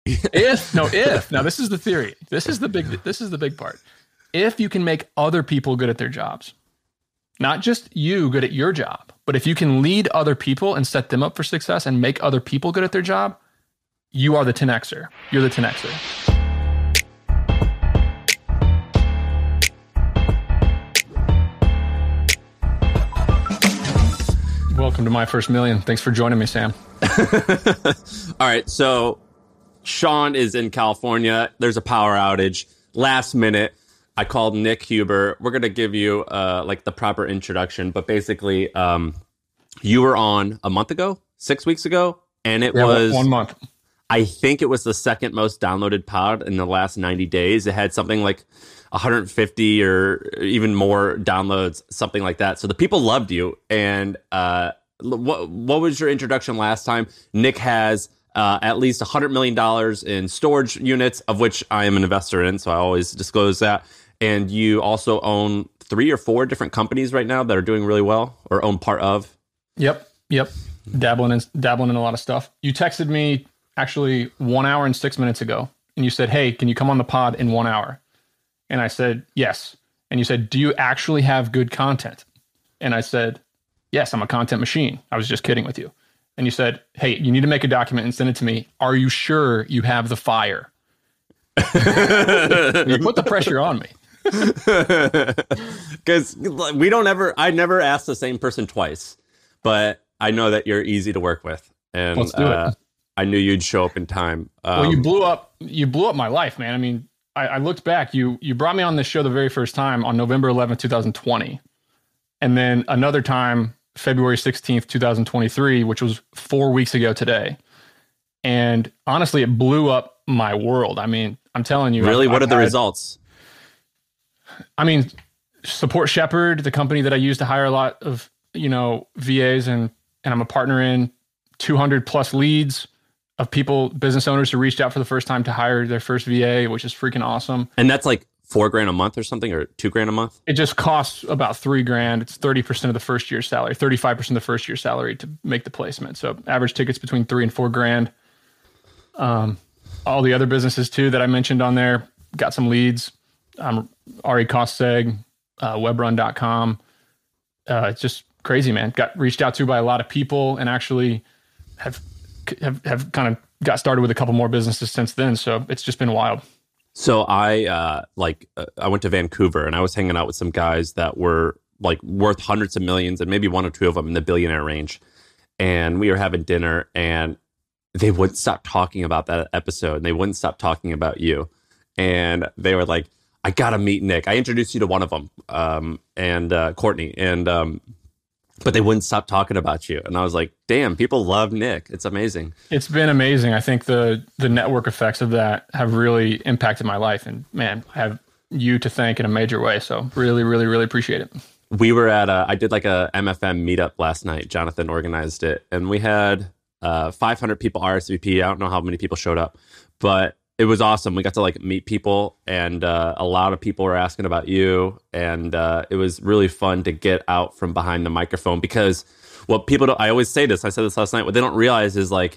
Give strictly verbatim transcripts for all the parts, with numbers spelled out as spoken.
If, no, if, now this is the theory. This is the big, this is the big part. If you can make other people good at their jobs, not just you good at your job, but if you can lead other people and set them up for success and make other people good at their job, you are the ten Xer. You're the ten Xer. Welcome to My First Million. Thanks for joining me, Sam. All right, so Sean is in California. There's a power outage. Last minute, I called Nick Huber. We're going to give you uh, like the proper introduction, but basically, um, you were on a month ago, six weeks ago, and it yeah, was one month. I think it was the second most downloaded pod in the last ninety days. It had something like one hundred fifty or even more downloads, something like that. So the people loved you. And uh, what what was your introduction last time? Nick has uh, at least one hundred million dollars in storage units, of which I am an investor in, so I always disclose that. And you also own three or four different companies right now that are doing really well, or own part of. Yep, yep. Dabbling in, dabbling in a lot of stuff. You texted me actually one hour and six minutes ago, and you said, hey, can you come on the pod in one hour? And I said, yes. And you said, do you actually have good content? And I said, yes, I'm a content machine. I was just kidding with you. And you said, hey, you need to make a document and send it to me. Are you sure you have the fire? You put the pressure on me. Because we don't ever, I never ask the same person twice, but I know that you're easy to work with. And Let's do uh, it. I knew you'd show up in time. Um, Well, you blew up, you blew up my life, man. I mean, I, I looked back, you, you brought me on this show the very first time on November eleventh, twenty twenty. And then another time, February sixteenth, twenty twenty-three, which was four weeks ago today. And honestly, it blew up my world. I mean, I'm telling you. Really? I've, what I've are the had, results? I mean, Support Shepherd, the company that I use to hire a lot of, you know, V As, and, and I'm a partner in, two hundred plus leads of people, business owners who reached out for the first time to hire their first V A, which is freaking awesome. And that's like four grand a month or something, or two grand a month? It just costs about three grand. It's thirty percent of the first year's salary, thirty-five percent of the first year's salary to make the placement. So average tickets between three and four grand. Um, all the other businesses too that I mentioned on there, got some leads. Um, Ari Kostseg, uh, webrun dot com. Uh, it's just crazy, man. Got reached out to by a lot of people, and actually have have have kind of got started with a couple more businesses since then. So it's just been wild. So I uh, like uh, I went to Vancouver, and I was hanging out with some guys that were like worth hundreds of millions, and maybe one or two of them in the billionaire range. And we were having dinner, and they wouldn't stop talking about that episode, and they wouldn't stop talking about you. And they were like, I gotta meet Nick. I introduced you to one of them, um, and uh, Courtney, and um, but they wouldn't stop talking about you. And I was like, damn, people love Nick. It's amazing. It's been amazing. I think the the network effects of that have really impacted my life. And man, I have you to thank in a major way. So really, really, really appreciate it. We were at a, I did like a M F M meetup last night. Jonathan organized it. And we had uh, five hundred people R S V P. I don't know how many people showed up, but it was awesome. We got to like meet people, and uh, a lot of people were asking about you. And uh, it was really fun to get out from behind the microphone, because what people don't, I always say this, I said this last night, what they don't realize is like,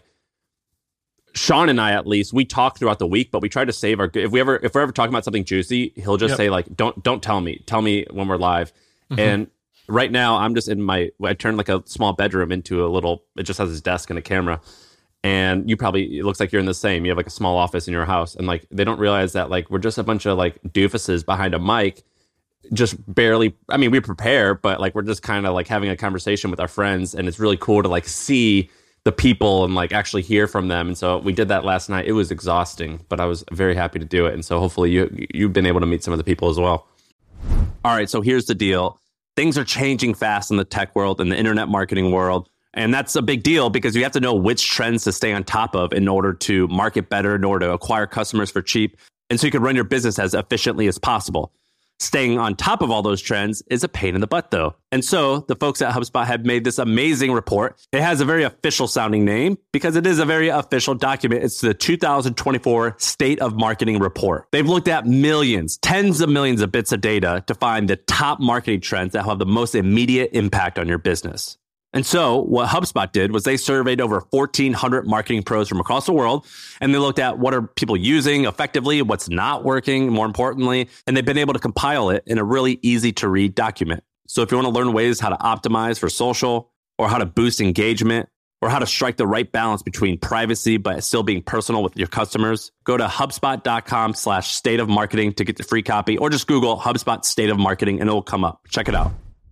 Sean and I, at least, we talk throughout the week, but we try to save our, if we ever, if we're ever talking about something juicy, he'll just yep. say like, don't, don't tell me, tell me when we're live. Mm-hmm. And right now I'm just in my, I turned like a small bedroom into a little, it just has his desk and a camera. And you probably, it looks like you're in the same. You have like a small office in your house. And like, they don't realize that like, we're just a bunch of like doofuses behind a mic, just barely, I mean, we prepare, but like, we're just kind of like having a conversation with our friends. And it's really cool to like see the people and like actually hear from them. And so we did that last night. It was exhausting, but I was very happy to do it. And so hopefully you, you've been able to meet some of the people as well. All right. So here's the deal. Things are changing fast in the tech world and the internet marketing world. And that's a big deal, because you have to know which trends to stay on top of in order to market better, in order to acquire customers for cheap, and so you can run your business as efficiently as possible. Staying on top of all those trends is a pain in the butt, though. And so the folks at HubSpot have made this amazing report. It has a very official sounding name because it is a very official document. It's the two thousand twenty-four State of Marketing Report. They've looked at millions, tens of millions of bits of data to find the top marketing trends that have the most immediate impact on your business. And so what HubSpot did was they surveyed over fourteen hundred marketing pros from across the world, and they looked at what are people using effectively, what's not working, more importantly, and they've been able to compile it in a really easy to read document. So if you want to learn ways how to optimize for social, or how to boost engagement, or how to strike the right balance between privacy but still being personal with your customers, go to HubSpot.com slash state of marketing to get the free copy, or just Google HubSpot state of marketing and it will come up. Check it out.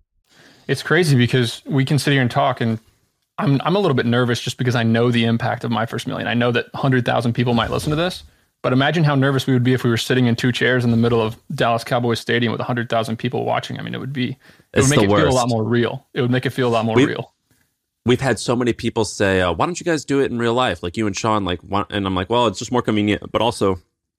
It's crazy because we can sit here and talk, and I'm I'm a little bit nervous just because I know the impact of My First Million. I know that one hundred thousand people might listen to this, but imagine how nervous we would be if we were sitting in two chairs in the middle of Dallas Cowboys Stadium with one hundred thousand people watching. I mean, it would be, it would make it feel a lot more real. It would make it feel a lot more we, real. We've had so many people say, uh, why don't you guys do it in real life? Like you and Sean, like, why? And I'm like, well, it's just more convenient, but also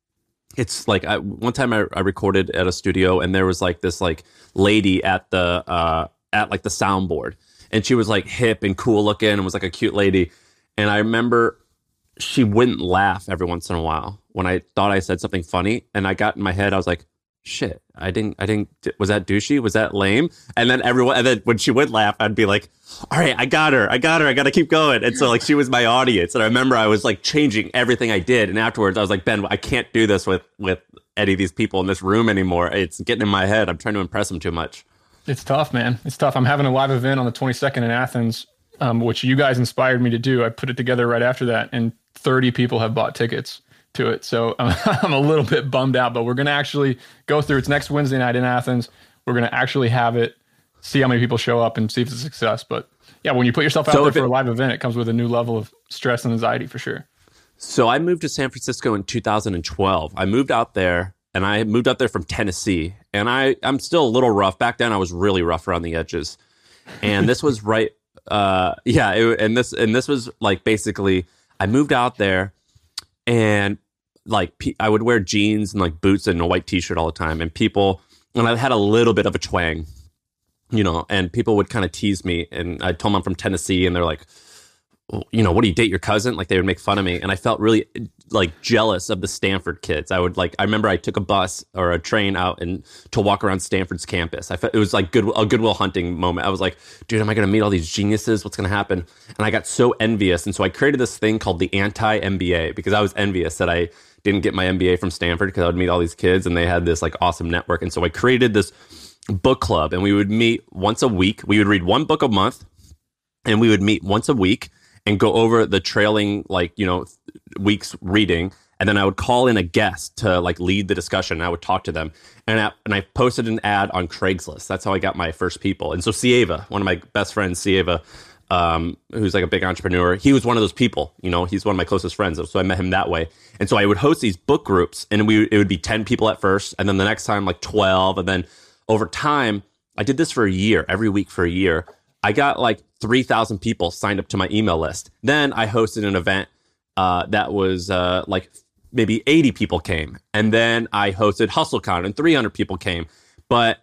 it's like, I, one time I, I recorded at a studio and there was like this like lady at the, uh, at like the soundboard, and she was like hip and cool looking and was like a cute lady. And I remember she wouldn't laugh every once in a while when I thought I said something funny, and I got in my head, I was like, shit, I didn't, I didn't, was that douchey? Was that lame? And then everyone, and then when she would laugh, I'd be like, all right, I got her, I got her, I got to keep going. And so like, she was my audience. And I remember I was like changing everything I did. And afterwards I was like, Ben, I can't do this with, with any of these people in this room anymore. It's getting in my head. I'm trying to impress them too much. It's tough, man. It's tough. I'm having a live event on the twenty-second in Athens, um, which you guys inspired me to do. I put it together right after that, and thirty people have bought tickets to it. So um, I'm a little bit bummed out, but we're going to actually go through. It's next Wednesday night in Athens. We're going to actually have it, see how many people show up, and see if it's a success. But yeah, when you put yourself out so there for it, a live event, it comes with a new level of stress and anxiety for sure. So I moved to San Francisco in two thousand twelve. I moved out there. And I moved up there from Tennessee, and I, I'm still a little rough. Back then, I was really rough around the edges. And this was right, uh, yeah, it, and this and this was like basically, I moved out there, and like I would wear jeans and like boots and a white T-shirt all the time, and people, and I had a little bit of a twang, you know, and people would kind of tease me, and I told them I'm from Tennessee, and they're like, you know, what do you date your cousin? Like they would make fun of me. And I felt really like jealous of the Stanford kids. I would like, I remember I took a bus or a train out and to walk around Stanford's campus. I felt it was like good, a Goodwill Hunting moment. I was like, dude, am I going to meet all these geniuses? What's going to happen? And I got so envious. And so I created this thing called the anti-M B A because I was envious that I didn't get my M B A from Stanford because I would meet all these kids and they had this like awesome network. And so I created this book club, and we would meet once a week. We would read one book a month, and we would meet once a week and go over the trailing, like, you know, weeks reading. And then I would call in a guest to like lead the discussion. And I would talk to them. And I, and I posted an ad on Craigslist. That's how I got my first people. And so Sieva, one of my best friends, Sieva, um, who's like a big entrepreneur, he was one of those people. You know, he's one of my closest friends. So I met him that way. And so I would host these book groups, and we it would be ten people at first. And then the next time, like twelve. And then over time, I did this for a year, every week for a year. I got like three thousand people signed up to my email list. Then I hosted an event uh, that was uh, like maybe eighty people came. And then I hosted HustleCon and three hundred people came. But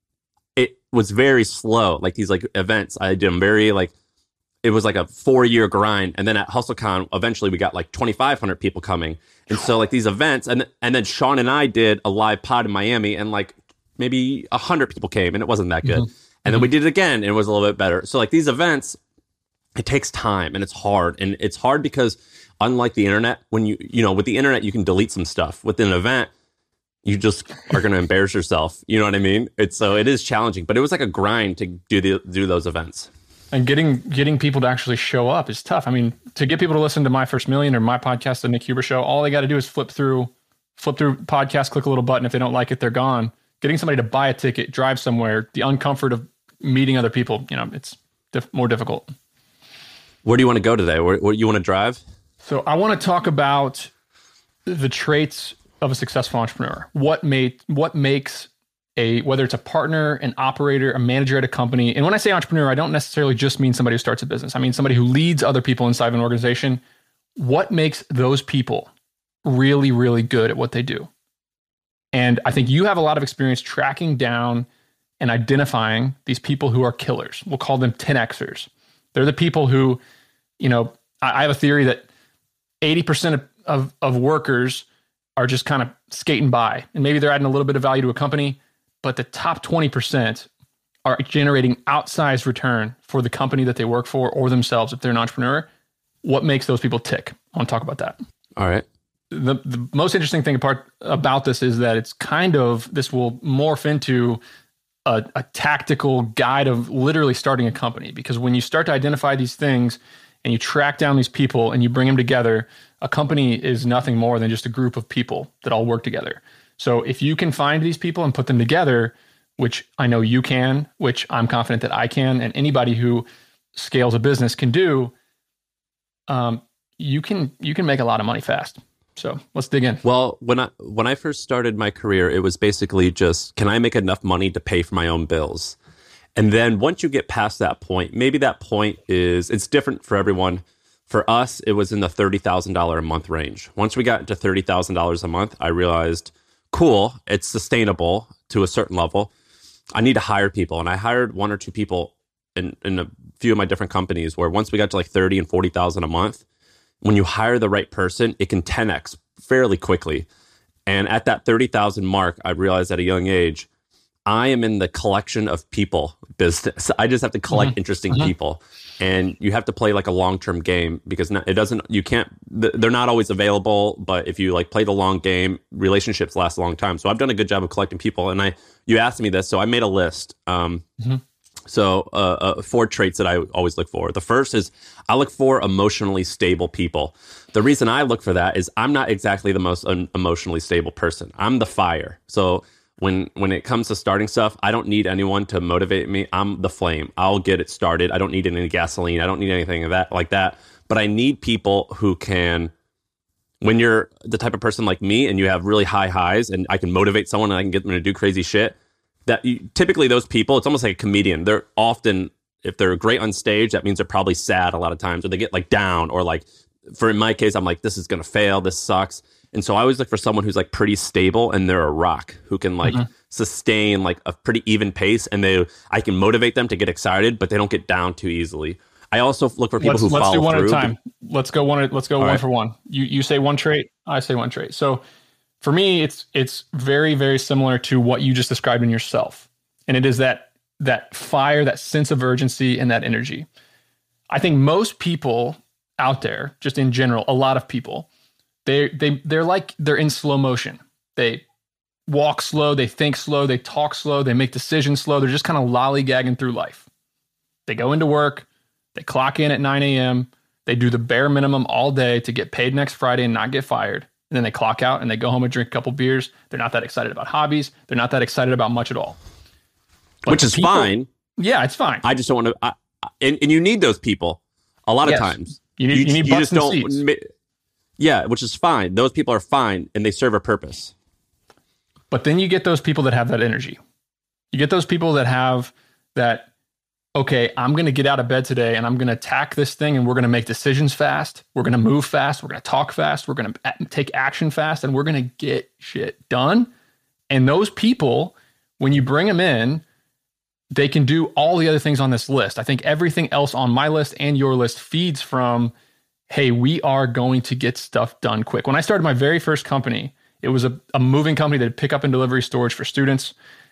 it was very slow. Like these like events, I did them very like, it was like a four year grind. And then at HustleCon, eventually we got like twenty-five hundred people coming. And so like these events, and, and then Sean and I did a live pod in Miami, and like maybe one hundred people came, and it wasn't that good. Mm-hmm. And then we did it again, and it was a little bit better. So like these events, it takes time, and it's hard. And it's hard because unlike the internet, when you, you know, with the internet, you can delete some stuff. With an event, you just are going to embarrass yourself. You know what I mean? It's so it is challenging, but it was like a grind to do the, do those events. And getting getting people to actually show up is tough. I mean, to get people to listen to My First Million or my podcast, The Nick Huber Show, all they got to do is flip through, flip through podcast, click a little button. If they don't like it, they're gone. Getting somebody to buy a ticket, drive somewhere, the uncomfort of meeting other people, you know, it's diff- more difficult. Where do you want to go today? Where, where you want to drive? So I want to talk about the traits of a successful entrepreneur. What made, what makes a, whether it's a partner, an operator, a manager at a company. And when I say entrepreneur, I don't necessarily just mean somebody who starts a business. I mean somebody who leads other people inside of an organization. What makes those people really, really good at what they do? And I think you have a lot of experience tracking down and identifying these people who are killers. We'll call them ten Xers. They're the people who, you know, I, I have a theory that eighty percent of, of, of workers are just kind of skating by. And maybe they're adding a little bit of value to a company, but the top twenty percent are generating outsized return for the company that they work for or themselves if they're an entrepreneur, what makes those people tick? I want to talk about that. All right. The, the most interesting thing apart about this is that it's kind of, this will morph into a, a tactical guide of literally starting a company. Because when you start to identify these things and you track down these people and you bring them together, a company is nothing more than just a group of people that all work together. So if you can find these people and put them together, which I know you can, which I'm confident that I can, and anybody who scales a business can do, um, you can you can make a lot of money fast. So let's dig in. Well, when I when I first started my career, it was basically just, can I make enough money to pay for my own bills? And then once you get past that point, maybe that point is, it's different for everyone. For us, it was in the thirty thousand dollars a month range. Once we got into thirty thousand dollars a month, I realized, cool, it's sustainable to a certain level. I need to hire people. And I hired one or two people in, in a few of my different companies where once we got to like thirty and forty thousand a month, when you hire the right person, it can ten X fairly quickly. And at that thirty thousand mark, I realized at a young age, I am in the collection of people business. I just have to collect mm-hmm. interesting mm-hmm. people. And you have to play like a long-term game because it doesn't, you can't, they're not always available, but if you like play the long game, relationships last a long time. So I've done a good job of collecting people. And I, you asked me this, so I made a list. Um, mm-hmm. So uh, uh, four traits that I always look for. The first is I look for emotionally stable people. The reason I look for that is I'm not exactly the most un- emotionally stable person. I'm the fire. So when when it comes to starting stuff, I don't need anyone to motivate me. I'm the flame. I'll get it started. I don't need any gasoline. I don't need anything of that like that. But I need people who can, when you're the type of person like me and you have really high highs and I can motivate someone and I can get them to do crazy shit, that you, typically those people, it's almost like a comedian. They're often, if they're great on stage, that means they're probably sad a lot of times, or they get like down, or like, for in my case, I'm like, this is going to fail. This sucks. And so I always look for someone who's like pretty stable and they're a rock who can like mm-hmm. sustain like a pretty even pace, and they, I can motivate them to get excited, but they don't get down too easily. I also look for people let's, who let's follow do one through. at a time. Let's go one. Let's go All one right. for one. You you say one trait, I say one trait. So for me, it's it's very very similar to what you just described in yourself, and it is that that fire, that sense of urgency, and that energy. I think most people out there, just in general, a lot of people, they they they're like they're in slow motion. They walk slow, they think slow, they talk slow, they make decisions slow. They're just kind of lollygagging through life. They go into work, they clock in at nine a.m., they do the bare minimum all day to get paid next Friday and not get fired. And then they clock out and they go home and drink a couple beers. They're not that excited about hobbies. They're not that excited about much at all. But Which is people, fine. Yeah, it's fine. I just don't want to, I, and, and you need those people a lot yes. of times. You need, you, you need butts and seats. Yeah, which is fine. Those people are fine and they serve a purpose. But then you get those people that have that energy. You get those people that have that, okay, I'm going to get out of bed today and I'm going to attack this thing and we're going to make decisions fast. We're going to move fast. We're going to talk fast. We're going to a- take action fast, and we're going to get shit done. And those people, when you bring them in, they can do all the other things on this list. I think everything else on my list and your list feeds from, hey, we are going to get stuff done quick. When I started my very first company, it was a, a moving company that pick up and delivery storage for students.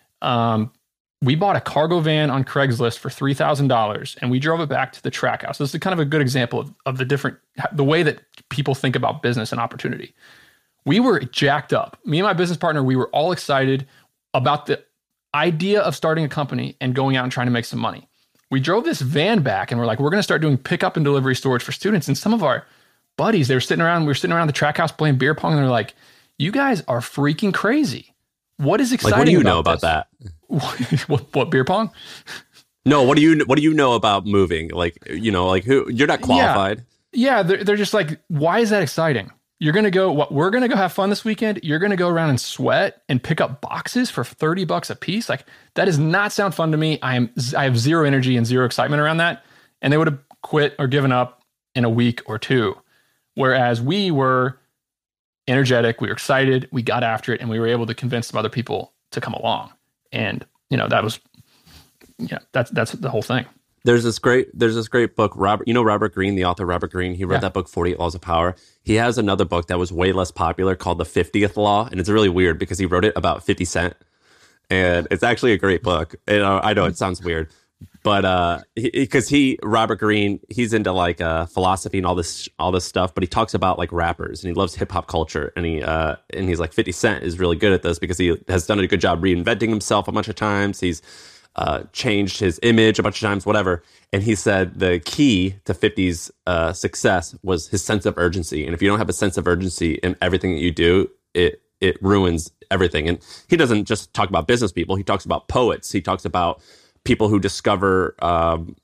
Um, we bought a cargo van on Craigslist for three thousand dollars and we drove it back to the track house. This is kind of a good example of, of the different, the way that people think about business and opportunity. We were jacked up. Me and my business partner, we were all excited about the idea of starting a company and going out and trying to make some money. We drove this van back and we're like, we're going to start doing pickup and delivery storage for students. And some of our buddies, they were sitting around, we were sitting around the track house playing beer pong, and they're like, you guys are freaking crazy. What is exciting? Like, what do you about know about this? that? what, what beer pong? No, what do you what do you know about moving? Like, you know, like who you're not qualified. Yeah, yeah they're, they're just like, why is that exciting? You're going to go, what we're going to go have fun this weekend. You're going to go around and sweat and pick up boxes for thirty bucks a piece. Like, that does not sound fun to me. I am, I have zero energy and zero excitement around that. And they would have quit or given up in a week or two. Whereas we were energetic, we were excited, we got after it, and we were able to convince some other people to come along. And, you know, that was, yeah, that's, that's the whole thing. There's this great, there's this great book, Robert, you know, Robert Greene, the author Robert Greene, he wrote yeah. that book, forty-eight Laws of Power. He has another book that was way less popular called The fiftieth Law. And it's really weird because he wrote it about fifty cent. And it's actually a great book. And uh, I know it sounds weird, but uh, because he, he, Robert Greene, he's into like uh, philosophy and all this, all this stuff. But he talks about like rappers, and he loves hip hop culture. And he, uh, and he's like fifty Cent is really good at this because he has done a good job reinventing himself a bunch of times. He's uh, changed his image a bunch of times, whatever. And he said the key to fifty's uh, success was his sense of urgency. And if you don't have a sense of urgency in everything that you do, it it ruins everything. And he doesn't just talk about business people. He talks about poets. He talks about people who discover, um,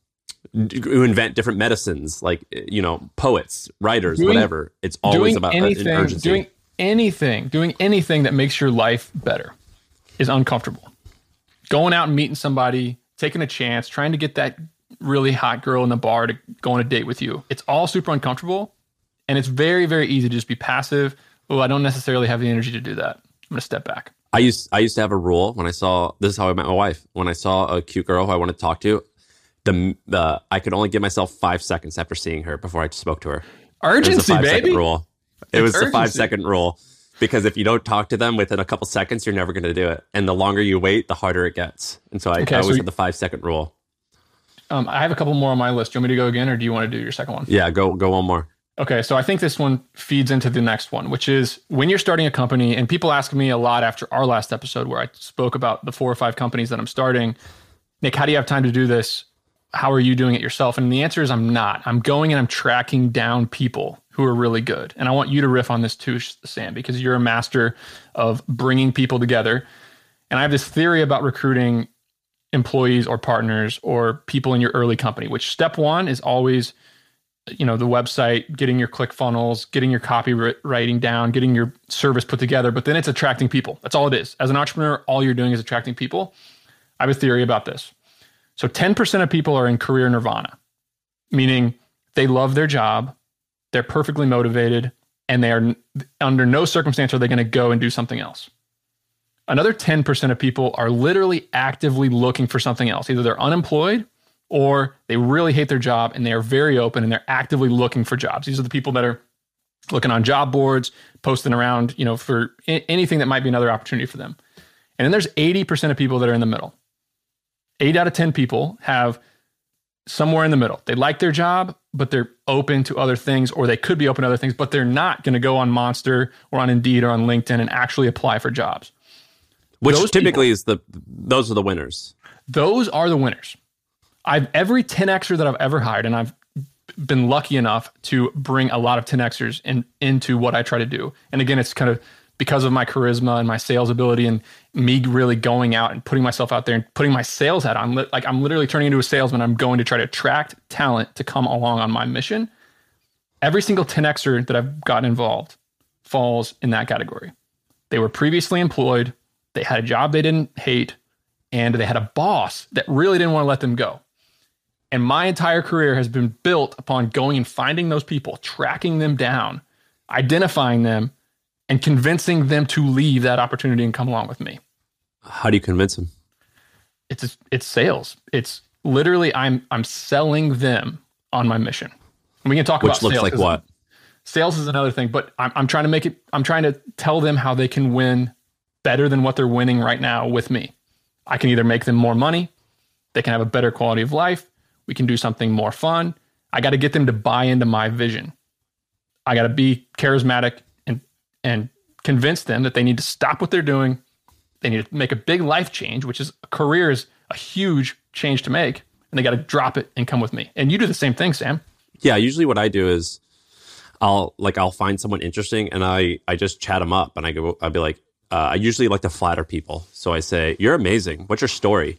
who invent different medicines, like, you know, poets, writers, doing, whatever. It's always about anything, an urgency. Doing anything, doing anything that makes your life better is uncomfortable. Going out and meeting somebody, taking a chance, trying to get that really hot girl in the bar to go on a date with you. It's all super uncomfortable. And it's very, very easy to just be passive. Oh, I don't necessarily have the energy to do that. I'm going to step back. I used I used to have a rule when I saw, this is how I met my wife. When I saw a cute girl who I wanted to talk to, the the I could only give myself five seconds after seeing her before I spoke to her. Urgency, it was a five baby. Second rule. It it's was urgency. the five second rule. Because if you don't talk to them within a couple seconds, you're never going to do it. And the longer you wait, the harder it gets. And so I, okay, I always so had the five second rule. Um, I have a couple more on my list. Do you want me to go again, or do you want to do your second one? Yeah, go go one more. Okay, so I think this one feeds into the next one, which is when you're starting a company, and people ask me a lot after our last episode where I spoke about the four or five companies that I'm starting. Nick, how do you have time to do this? How are you doing it yourself? And the answer is I'm not. I'm going and I'm tracking down people who are really good. And I want you to riff on this too, Sam, because you're a master of bringing people together. And I have this theory about recruiting employees or partners or people in your early company, which step one is always, you know, the website, getting your ClickFunnels, getting your copywriting down, getting your service put together. But then it's attracting people. That's all it is. As an entrepreneur, all you're doing is attracting people. I have a theory about this. So ten percent of people are in career nirvana, meaning they love their job, they're perfectly motivated, and they are under no circumstance are they going to go and do something else. Another ten percent of people are literally actively looking for something else. Either they're unemployed or they really hate their job and they are very open and they're actively looking for jobs. These are the people that are looking on job boards, posting around, you know, for anything that might be another opportunity for them. And then there's eighty percent of people that are in the middle. Eight out of ten people have somewhere in the middle. They like their job, but they're open to other things, or they could be open to other things, but they're not going to go on Monster or on Indeed or on LinkedIn and actually apply for jobs. Which those typically people, is the, those are the winners. Those are the winners. I've every ten Xer that I've ever hired, and I've been lucky enough to bring a lot of ten Xers in, into what I try to do. And again, it's kind of because of my charisma and my sales ability and me really going out and putting myself out there and putting my sales hat on. Like I'm literally turning into a salesman. I'm going to try to attract talent to come along on my mission. Every single ten Xer that I've gotten involved falls in that category. They were previously employed. They had a job they didn't hate, and they had a boss that really didn't want to let them go. And my entire career has been built upon going and finding those people, tracking them down, identifying them, and convincing them to leave that opportunity and come along with me. How do you convince them? It's it's sales. It's literally I'm I'm selling them on my mission. And we can talk Which about looks sales. like what? Sales is another thing, but I'm I'm trying to make it. I'm trying to tell them how they can win better than what they're winning right now with me. I can either make them more money, they can have a better quality of life, we can do something more fun. I got to get them to buy into my vision. I got to be charismatic and and convince them that they need to stop what they're doing. They need to make a big life change, which is a career is a huge change to make, and they got to drop it and come with me. And you do the same thing, Sam. Yeah, usually what I do is I'll like I'll find someone interesting and I I just chat them up and I go I'll be like uh, I usually like to flatter people. So I say, "You're amazing. What's your story?"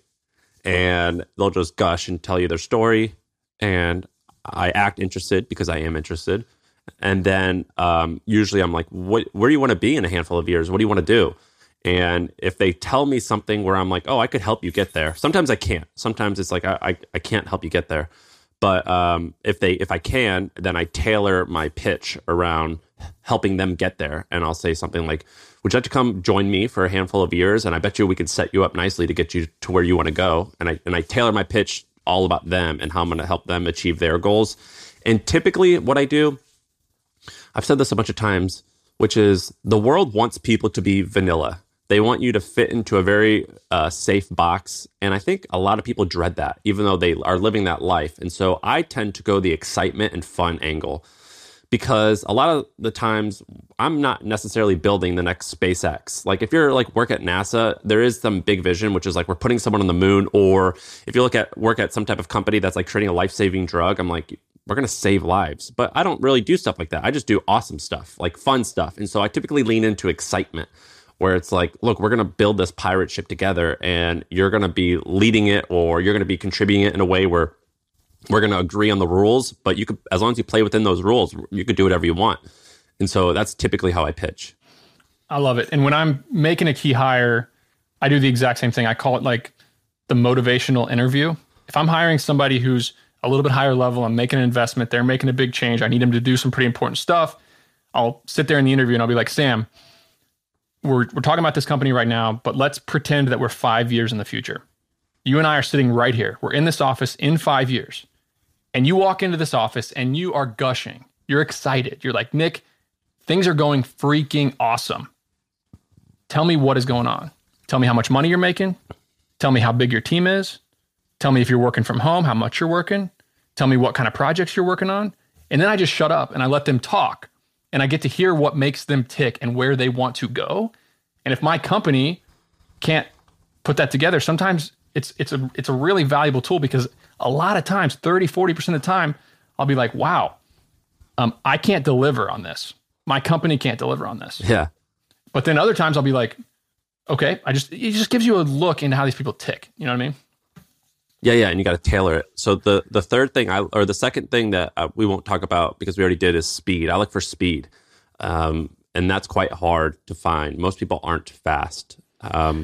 And they'll just gush and tell you their story, and I act interested because I am interested. And then um, usually I'm like, what, where do you want to be in a handful of years? What do you want to do? And if they tell me something where I'm like, oh, I could help you get there. Sometimes I can't. Sometimes it's like, I, I, I can't help you get there. But um, if they, if I can, then I tailor my pitch around helping them get there. And I'll say something like, would you like to come join me for a handful of years? And I bet you we could set you up nicely to get you to where you want to go. And I, and I tailor my pitch all about them and how I'm going to help them achieve their goals. And typically what I do, I've said this a bunch of times, which is the world wants people to be vanilla. They want you to fit into a very uh, safe box. And I think a lot of people dread that, even though they are living that life. And so I tend to go the excitement and fun angle, because a lot of the times I'm not necessarily building the next SpaceX. Like if you're like work at NASA, there is some big vision, which is like we're putting someone on the moon. Or if you look at work at some type of company that's like creating a life-saving drug, I'm like, we're going to save lives. But I don't really do stuff like that. I just do awesome stuff, like fun stuff. And so I typically lean into excitement, where it's like, look, we're going to build this pirate ship together, and you're going to be leading it, or you're going to be contributing it in a way where we're going to agree on the rules, but you could, as long as you play within those rules, you could do whatever you want. And so that's typically how I pitch. I love it. And when I'm making a key hire, I do the exact same thing. I call it like the motivational interview. If I'm hiring somebody who's a little bit higher level, I'm making an investment, they're making a big change, I need them to do some pretty important stuff, I'll sit there in the interview and I'll be like, Sam, we're we're talking about this company right now, but let's pretend that we're five years in the future. You and I are sitting right here. We're in this office in five years. And you walk into this office and you are gushing. You're excited. You're like, Nick, things are going freaking awesome. Tell me what is going on. Tell me how much money you're making. Tell me how big your team is. Tell me if you're working from home, how much you're working. Tell me what kind of projects you're working on. And then I just shut up and I let them talk. And I get to hear what makes them tick and where they want to go. And if my company can't put that together, sometimes it's it's a it's a really valuable tool, because a lot of times, thirty, forty percent of the time, I'll be like, wow, um, I can't deliver on this. My company can't deliver on this. Yeah. But then other times I'll be like, okay, I just, it just gives you a look into how these people tick. You know what I mean? Yeah, yeah, and you got to tailor it. So the the third thing, I or the second thing that uh, we won't talk about because we already did, is speed. I look for speed, um, and that's quite hard to find. Most people aren't fast. Um,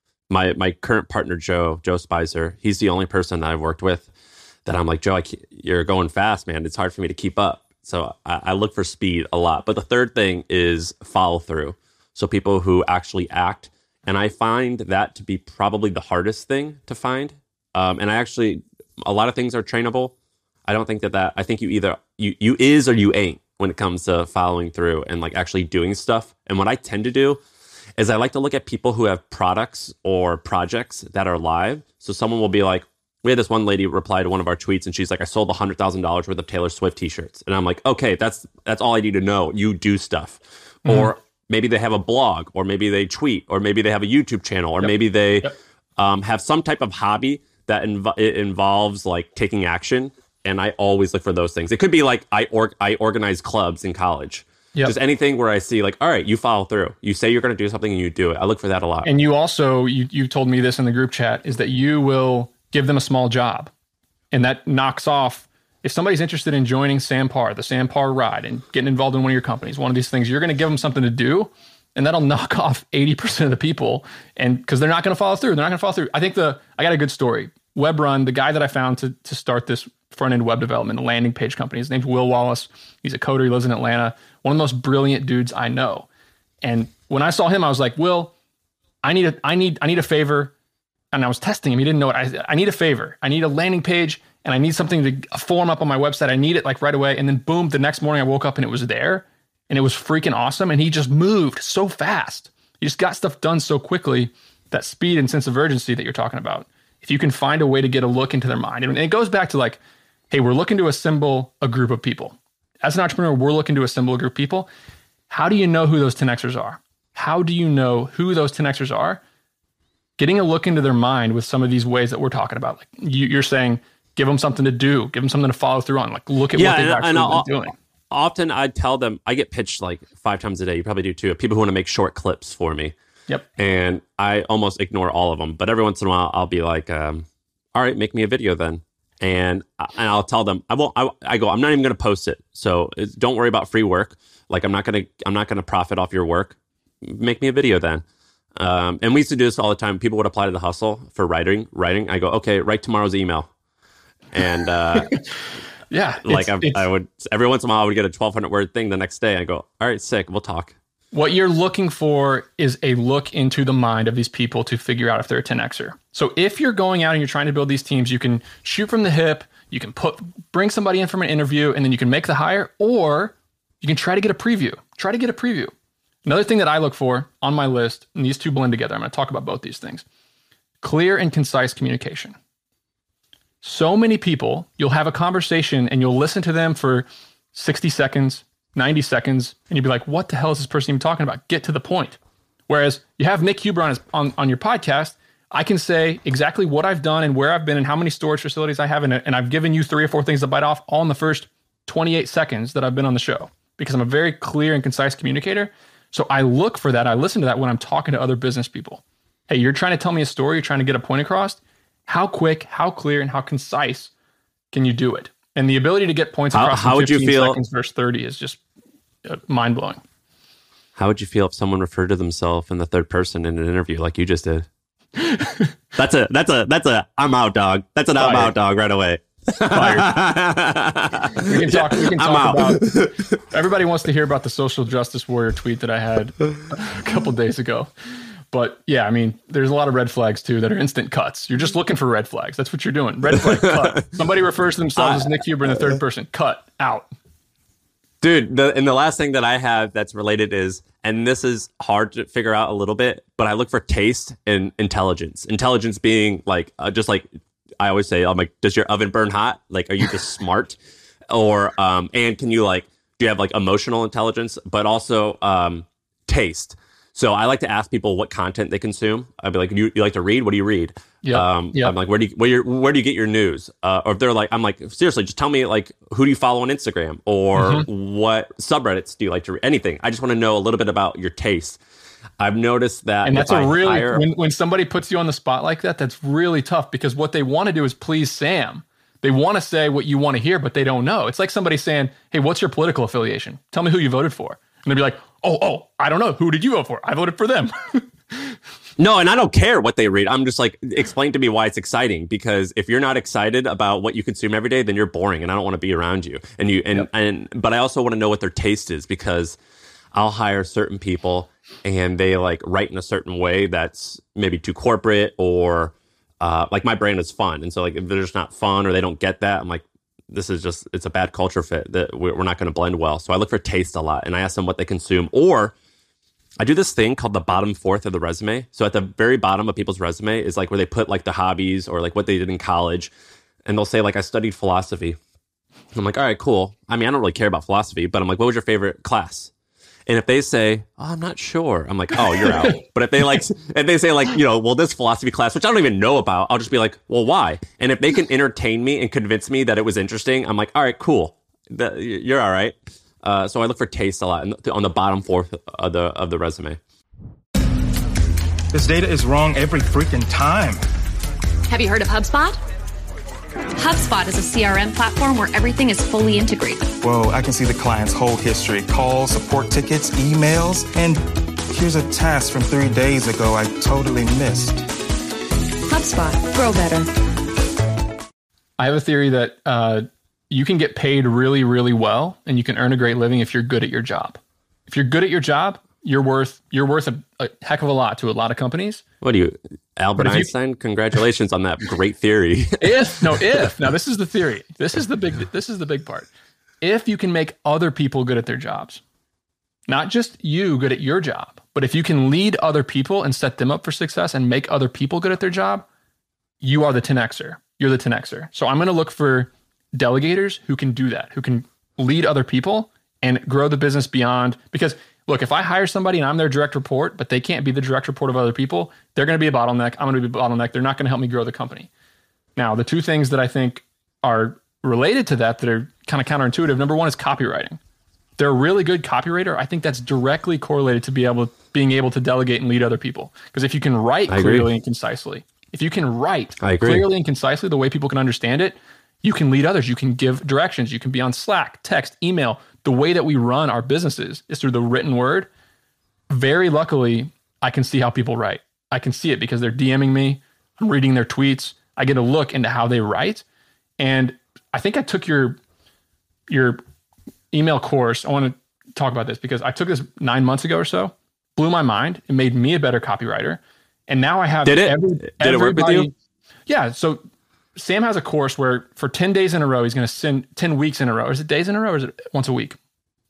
my my current partner, Joe Joe Spicer, he's the only person that I've worked with that I'm like, Joe, I you're going fast, man. It's hard for me to keep up. So I, I look for speed a lot. But the third thing is follow through. So people who actually act, and I find that to be probably the hardest thing to find. Um, and I actually, a lot of things are trainable. I don't think that that, I think you either, you, you is or you ain't when it comes to following through and like actually doing stuff. And what I tend to do is I like to look at people who have products or projects that are live. So someone will be like, we had this one lady reply to one of our tweets and she's like, I sold one hundred thousand dollars worth of Taylor Swift t-shirts. And I'm like, okay, that's, that's all I need to know. You do stuff. Mm-hmm. Or maybe they have a blog, or maybe they tweet, or maybe they have a YouTube channel, or yep. maybe they yep. um, have some type of hobby that inv- it involves like taking action. And I always look for those things. It could be like I or- I organize clubs in college. Yep. Just anything where I see like, all right, you follow through. You say you're going to do something and you do it. I look for that a lot. And you also, you you told me this in the group chat, is that you will give them a small job. And that knocks off, if somebody's interested in joining SamPar, the SamPar ride, and getting involved in one of your companies, one of these things, you're going to give them something to do. And that'll knock off eighty percent of the people. And because they're not going to follow through. They're not going to follow through. I think the, I got a good story. WebRun, the guy that I found to to start this front-end web development, a landing page company, his name's Will Wallace. He's a coder. He lives in Atlanta. One of the most brilliant dudes I know. And when I saw him, I was like, Will, I need a, I need, I need a favor. And I was testing him. He didn't know it. I, I need a favor. I need a landing page, and I need something to a form up on my website. I need it like right away. And then boom, the next morning I woke up and it was there, and it was freaking awesome. And he just moved so fast. He just got stuff done so quickly. That speed and sense of urgency that you're talking about. If you can find a way to get a look into their mind, and it goes back to like, hey, we're looking to assemble a group of people. As an entrepreneur, we're looking to assemble a group of people. How do you know who those ten Xers are? How do you know who those ten Xers are? Getting a look into their mind with some of these ways that we're talking about. Like you, you're saying, give them something to do, give them something to follow through on. Like look at yeah, what they've and, actually and been doing. Often I tell them, I get pitched like five times a day. You probably do too. People who want to make short clips for me. Yep. And I almost ignore all of them. But every once in a while, I'll be like, um, all right, make me a video then. And, and I'll tell them, I won't, I, I go, I'm not even going to post it. So it's, don't worry about free work. Like I'm not going to, I'm not going to profit off your work. Make me a video then. Um, and we used to do this all the time. People would apply to the Hustle for writing, writing. I go, okay, write tomorrow's email. And, uh, yeah, like I, I would, every once in a while I would get a twelve hundred word thing the next day. I go, all right, sick. We'll talk. What you're looking for is a look into the mind of these people to figure out if they're a ten Xer. So if you're going out and you're trying to build these teams, you can shoot from the hip, you can put bring somebody in from an interview, and then you can make the hire, or you can try to get a preview. Try to get a preview. Another thing that I look for on my list, and these two blend together, I'm going to talk about both these things. Clear and concise communication. So many people, you'll have a conversation and you'll listen to them for sixty seconds, ninety seconds, and you'll be like, what the hell is this person even talking about? Get to the point. Whereas you have Nick Huber on, his, on, on your podcast, I can say exactly what I've done and where I've been and how many storage facilities I have in it. And I've given you three or four things to bite off all in the first twenty-eight seconds that I've been on the show, because I'm a very clear and concise communicator. So I look for that. I listen to that when I'm talking to other business people. Hey, you're trying to tell me a story. You're trying to get a point across. How quick, how clear, and how concise can you do it? And the ability to get points across how, how in fifteen would you feel, seconds versus thirty is just uh, mind-blowing. How would you feel if someone referred to themselves in the third person in an interview like you just did? That's a, that's a, that's a, I'm out, dog. That's an I'm out, dog, right away. Fired. We can talk, we can talk about, everybody wants to hear about the social justice warrior tweet that I had a couple days ago. But yeah, I mean, there's a lot of red flags too that are instant cuts. You're just looking for red flags. That's what you're doing. Red flag, cut. Somebody refers to themselves uh, as Nick Huber in the third person. Cut, out. Dude, the, and the last thing that I have that's related is, and this is hard to figure out a little bit, but I look for taste and intelligence. Intelligence being like, uh, just like I always say, I'm like, does your oven burn hot? Like, are you just smart? Or, um, and can you like, do you have like emotional intelligence, but also um, taste? So I like to ask people what content they consume. I'd be like, you, you like to read? What do you read? Yeah. Um, yep. I'm like, where do you where, you, where do you get your news? Uh, or if they're like, I'm like, seriously, just tell me like, who do you follow on Instagram, or mm-hmm. what subreddits do you like to read? Anything. I just want to know a little bit about your taste. I've noticed that, and that's a I really hire, when when somebody puts you on the spot like that, that's really tough, because what they want to do is please Sam. They want to say what you want to hear, but they don't know. It's like somebody saying, "Hey, what's your political affiliation? Tell me who you voted for," and they'd be like, "Oh, oh, I don't know. Who did you vote for? I voted for them." No, and I don't care what they read. I'm just like, explain to me why it's exciting. Because if you're not excited about what you consume every day, then you're boring, and I don't want to be around you. And you and yep. and but I also want to know what their taste is, because I'll hire certain people and they like write in a certain way that's maybe too corporate, or uh, like my brand is fun, and so like if they're just not fun or they don't get that, I'm like, this is just, it's a bad culture fit that we're not going to blend well. So I look for taste a lot, and I ask them what they consume. Or I do this thing called the bottom fourth of the resume. So at the very bottom of people's resume is like where they put like the hobbies or like what they did in college. And they'll say like, I studied philosophy. I'm like, all right, cool. I mean, I don't really care about philosophy, but I'm like, what was your favorite class? And if they say, oh, I'm not sure, I'm like, oh, you're out. But if they like, if they say like, you know, well, this philosophy class, which I don't even know about, I'll just be like, well, why? And if they can entertain me and convince me that it was interesting, I'm like, all right, cool. That, you're all right. Uh, so I look for taste a lot on the bottom fourth of the of the resume. This data is wrong every freaking time. Have you heard of HubSpot? HubSpot is a C R M platform where everything is fully integrated. Whoa, I can see the client's whole history, calls, support tickets, emails, and here's a task from three days ago I totally missed. HubSpot, grow better. I have a theory that uh, you can get paid really, really well, and you can earn a great living if you're good at your job. If you're good at your job, you're worth you're worth a, a heck of a lot to a lot of companies. What do you, Albert Einstein? You, Congratulations on that great theory. If no, if now this is the theory. This is the big. This is the big part. If you can make other people good at their jobs, not just you good at your job, but if you can lead other people and set them up for success and make other people good at their job, you are the ten Xer. You're the ten Xer. So I'm going to look for delegators who can do that, who can lead other people and grow the business beyond. Because look, if I hire somebody and I'm their direct report, but they can't be the direct report of other people, they're going to be a bottleneck. I'm going to be a bottleneck. They're not going to help me grow the company. Now, the two things that I think are related to that that are kind of counterintuitive. Number one is copywriting. If they're a really good copywriter, I think that's directly correlated to be able, being able to delegate and lead other people. Because if you can write I clearly agree. and concisely, if you can write I agree. clearly and concisely the way people can understand it, you can lead others. You can give directions. You can be on Slack, text, email. The way that we run our businesses is through the written word. Very luckily, I can see how people write. I can see it because they're DMing me. I'm reading their tweets. I get a look into how they write. And I think I took your, your email course. I want to talk about this because I took this nine months ago or so. Blew my mind. It made me a better copywriter. And now I have... Did it? Every, Did it work with you? Yeah. So Sam has a course where for ten days in a row, he's going to send ten weeks in a row. Or is it days in a row or is it once a week?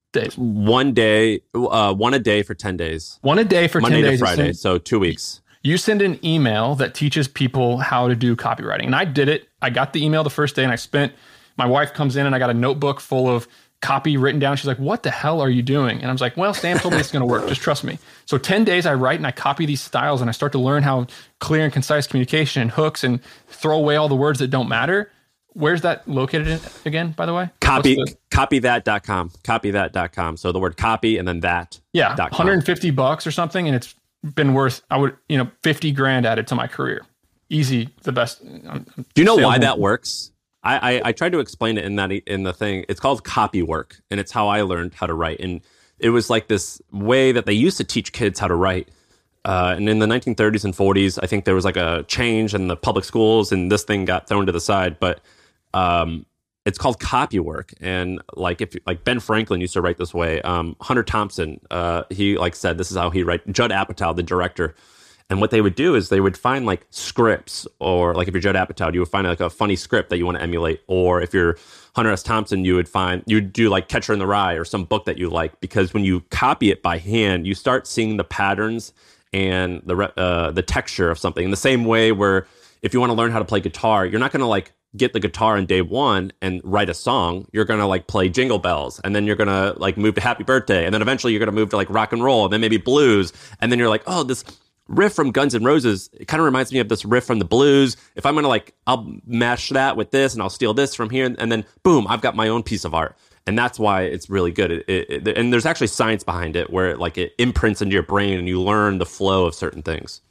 days. One day, uh, one a day for ten days. One a day for Monday ten days. to Friday, Send, so two weeks. You send an email that teaches people how to do copywriting. And I did it. I got the email the first day and I spent, my wife comes in and I got a notebook full of copy written down. She's like, what the hell are you doing? And I was like, well, Sam told me it's going to work. Just trust me. So ten days I write and I copy these styles and I start to learn how clear and concise communication and hooks and throw away all the words that don't matter. Where's that located in, again, by the way? Copy, the, copy that dot com. Copy that dot com. So the word copy and then that. Yeah. one hundred fifty bucks or something. And it's been worth, I would, you know, fifty grand added to my career. Easy. The best. I'm, Do you know why salesman. that works? I, I, I tried to explain it in that in the thing. It's called copy work, and it's how I learned how to write. And it was like this way that they used to teach kids how to write. Uh, and in the nineteen thirties and forties, I think there was like a change in the public schools, and this thing got thrown to the side. But um, it's called copy work. And like if like Ben Franklin used to write this way. Um, Hunter Thompson, uh, he like said this is how he write. Judd Apatow, the director. And what they would do is they would find like scripts, or like if you're Judd Apatow, you would find like a funny script that you want to emulate. Or if you're Hunter S. Thompson, you would find, you'd do like Catcher in the Rye or some book that you like, because when you copy it by hand, you start seeing the patterns and the uh, the texture of something. In the same way where if you want to learn how to play guitar, you're not going to like get the guitar on day one and write a song. You're going to like play Jingle Bells, and then you're going to like move to Happy Birthday. And then eventually you're going to move to like rock and roll, and then maybe blues. And then you're like, oh, this riff from Guns N' Roses, it kind of reminds me of this riff from the blues. If I'm going to like, I'll mash that with this and I'll steal this from here. And then boom, I've got my own piece of art. And that's why it's really good. It, it, it, and there's actually science behind it where it, like it imprints into your brain and you learn the flow of certain things.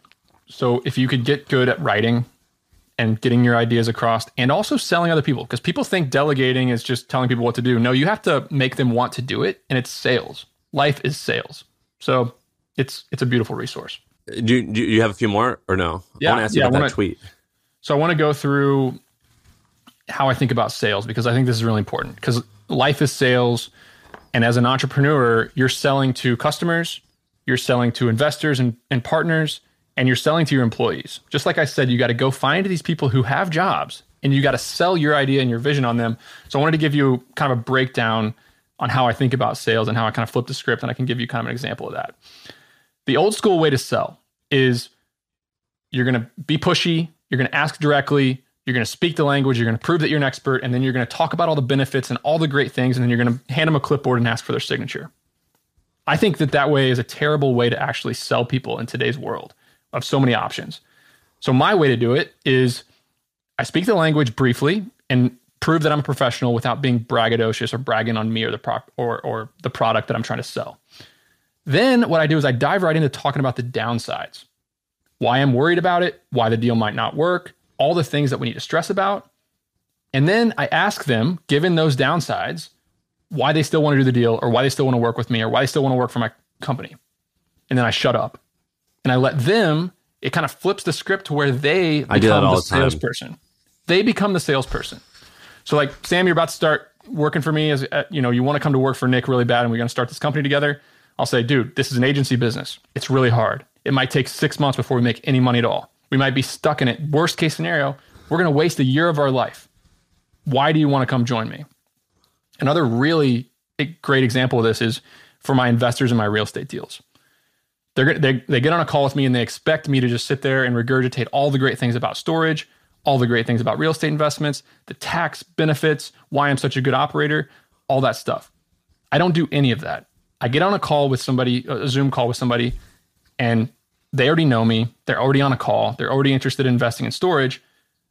So if you could get good at writing and getting your ideas across and also selling other people, because people think delegating is just telling people what to do. No, you have to make them want to do it. And it's sales. Life is sales. So it's, it's a beautiful resource. Do you, do you have a few more or no? Yeah, I want to ask you yeah, about wanna, that tweet. So I want to go through how I think about sales, because I think this is really important, because life is sales. And as an entrepreneur, you're selling to customers, you're selling to investors and, and partners, and you're selling to your employees. Just like I said, you got to go find these people who have jobs and you got to sell your idea and your vision on them. So I wanted to give you kind of a breakdown on how I think about sales and how I kind of flip the script. And I can give you kind of an example of that. The old school way to sell is you're going to be pushy, you're going to ask directly, you're going to speak the language, you're going to prove that you're an expert, and then you're going to talk about all the benefits and all the great things, and then you're going to hand them a clipboard and ask for their signature. I think that that way is a terrible way to actually sell people in today's world of so many options. So my way to do it is I speak the language briefly and prove that I'm a professional without being braggadocious or bragging on me or the prop or or the product that I'm trying to sell. Then what I do is I dive right into talking about the downsides, why I'm worried about it, why the deal might not work, all the things that we need to stress about. And then I ask them, given those downsides, why they still want to do the deal, or why they still want to work with me, or why they still want to work for my company. And then I shut up and I let them, it kind of flips the script to where they I do that become all the the time. salesperson. They become the salesperson. So like, Sam, you're about to start working for me as, uh, you know, you want to come to work for Nick really bad and we're going to start this company together. I'll say, dude, this is an agency business. It's really hard. It might take six months before we make any money at all. We might be stuck in it. Worst case scenario, we're going to waste a year of our life. Why do you want to come join me? Another really great example of this is for my investors in my real estate deals. They're, they, they get on a call with me and they expect me to just sit there and regurgitate all the great things about storage, all the great things about real estate investments, the tax benefits, why I'm such a good operator, all that stuff. I don't do any of that. I get on a call with somebody, a Zoom call with somebody, and they already know me. They're already on a call. They're already interested in investing in storage.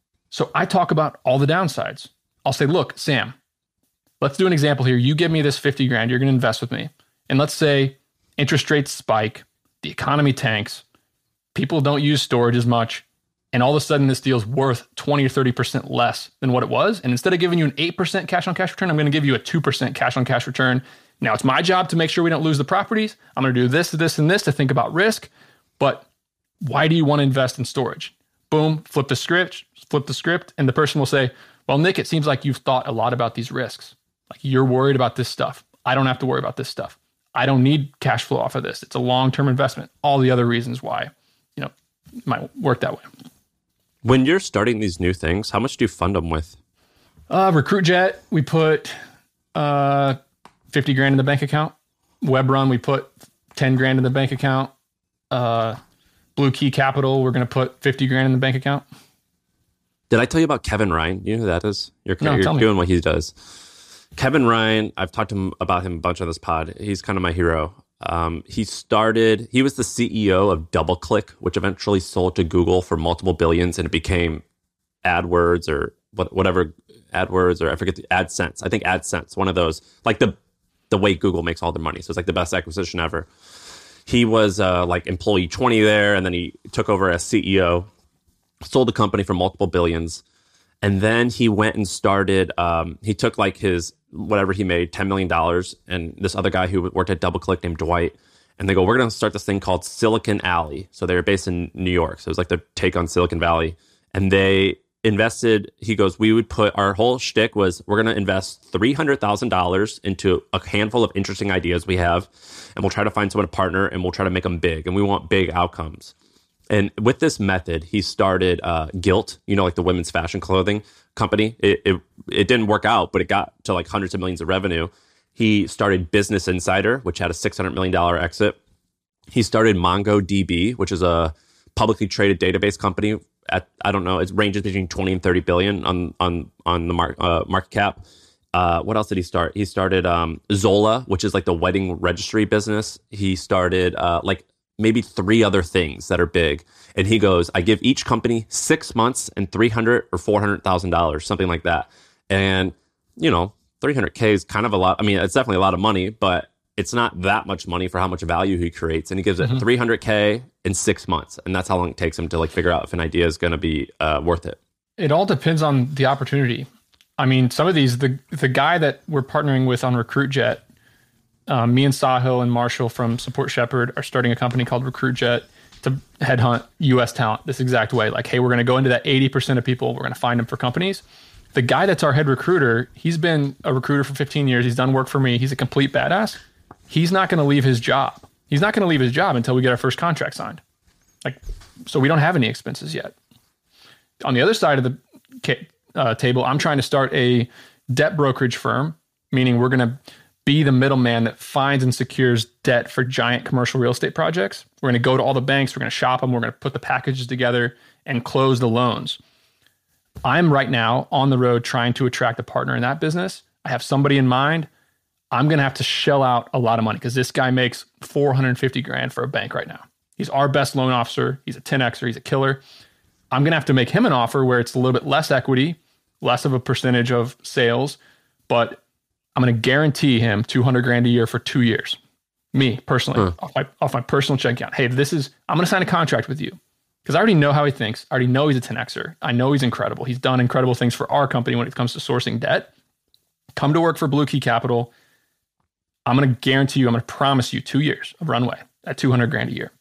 So I talk about all the downsides. I'll say, look, Sam, let's do an example here. You give me this fifty grand, you're going to invest with me. And let's say interest rates spike, the economy tanks, people don't use storage as much, and all of a sudden this deal's worth twenty or thirty percent less than what it was. And instead of giving you an eight percent cash on cash return, I'm going to give you a two percent cash on cash return. Now it's my job to make sure we don't lose the properties. I'm going to do this, this, and this to think about risk. But why do you want to invest in storage? Boom, flip the script, flip the script. And the person will say, well, Nick, it seems like you've thought a lot about these risks. Like you're worried about this stuff. I don't have to worry about this stuff. I don't need cash flow off of this. It's a long-term investment. All the other reasons why, you know, it might work that way. When you're starting these new things, how much do you fund them with? Uh, RecruitJet, we put uh, fifty grand in the bank account. WebRun, we put ten grand in the bank account. Uh, Blue Key Capital, we're going to put fifty grand in the bank account. Did I tell you about Kevin Ryan? You know who that is? You're, No, you're tell me. doing what he does. Kevin Ryan, I've talked to him about him a bunch on this pod. He's kind of my hero. Um, he started, he was the C E O of DoubleClick, which eventually sold to Google for multiple billions, and it became AdWords or what, whatever, AdWords or I forget, the AdSense. I think AdSense, one of those, like the the way Google makes all their money. So it's like the best acquisition ever. He was uh, like employee twenty there, and then he took over as C E O, sold the company for multiple billions. And then he went and started, um, he took like his, whatever he made, ten million dollars, and this other guy who worked at DoubleClick named Dwight, and they go, we're going to start this thing called Silicon Alley. So they were based in New York. So it was like their take on Silicon Valley. And they invested, he goes, we would put, our whole shtick was, we're going to invest three hundred thousand dollars into a handful of interesting ideas we have, and we'll try to find someone to partner, and we'll try to make them big, and we want big outcomes. And with this method, he started uh, Gilt, you know, like the women's fashion clothing company. It, it it didn't work out, but it got to like hundreds of millions of revenue. He started Business Insider, which had a six hundred million dollars exit. He started MongoDB, which is a publicly traded database company. At I don't know, it ranges between twenty and thirty billion on on on the mar- uh, market cap. Uh, what else did he start? He started um, Zola, which is like the wedding registry business. He started uh, like maybe three other things that are big. And he goes, I give each company six months and three hundred or four hundred thousand dollars, something like that. And you know, three hundred K is kind of a lot. I mean, it's definitely a lot of money, but it's not that much money for how much value he creates. And he gives it mm-hmm. three hundred K in six months. And that's how long it takes him to like figure out if an idea is going to be uh, worth it. It all depends on the opportunity. I mean, some of these, the the guy that we're partnering with on RecruitJet, um, me and Sahil and Marshall from Support Shepherd are starting a company called RecruitJet to headhunt U S talent this exact way. Like, hey, we're going to go into that eighty percent of people. We're going to find them for companies. The guy that's our head recruiter, he's been a recruiter for fifteen years. He's done work for me. He's a complete badass. He's not going to leave his job. He's not going to leave his job until we get our first contract signed. Like, so we don't have any expenses yet. On the other side of the uh, table, I'm trying to start a debt brokerage firm, meaning we're going to be the middleman that finds and secures debt for giant commercial real estate projects. We're going to go to all the banks. We're going to shop them. We're going to put the packages together and close the loans. I'm right now on the road trying to attract a partner in that business. I have somebody in mind. I'm going to have to shell out a lot of money because this guy makes four hundred fifty grand for a bank right now. He's our best loan officer. He's a ten Xer. He's a killer. I'm going to have to make him an offer where it's a little bit less equity, less of a percentage of sales, but I'm going to guarantee him two hundred grand a year for two years. Me personally, huh. off my off my personal check account. Hey, this is, I'm going to sign a contract with you because I already know how he thinks. I already know he's a ten Xer. I know he's incredible. He's done incredible things for our company when it comes to sourcing debt. Come to work for Blue Key Capital. I'm going to guarantee you, I'm going to promise you two years of runway at two hundred grand a year.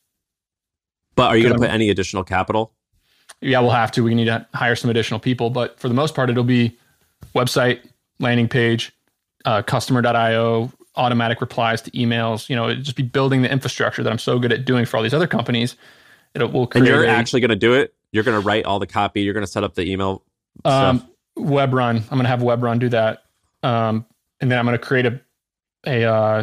But are you going to put any additional capital? Yeah, we'll have to. We need to hire some additional people. But for the most part, it'll be website, landing page, uh, customer dot io, automatic replies to emails. You know, it'd just be building the infrastructure that I'm so good at doing for all these other companies. It will create. And you're a, actually going to do it? You're going to write all the copy? You're going to set up the email um, stuff? WebRun. I'm going to have WebRun do that. Um, and then I'm going to create a A, uh,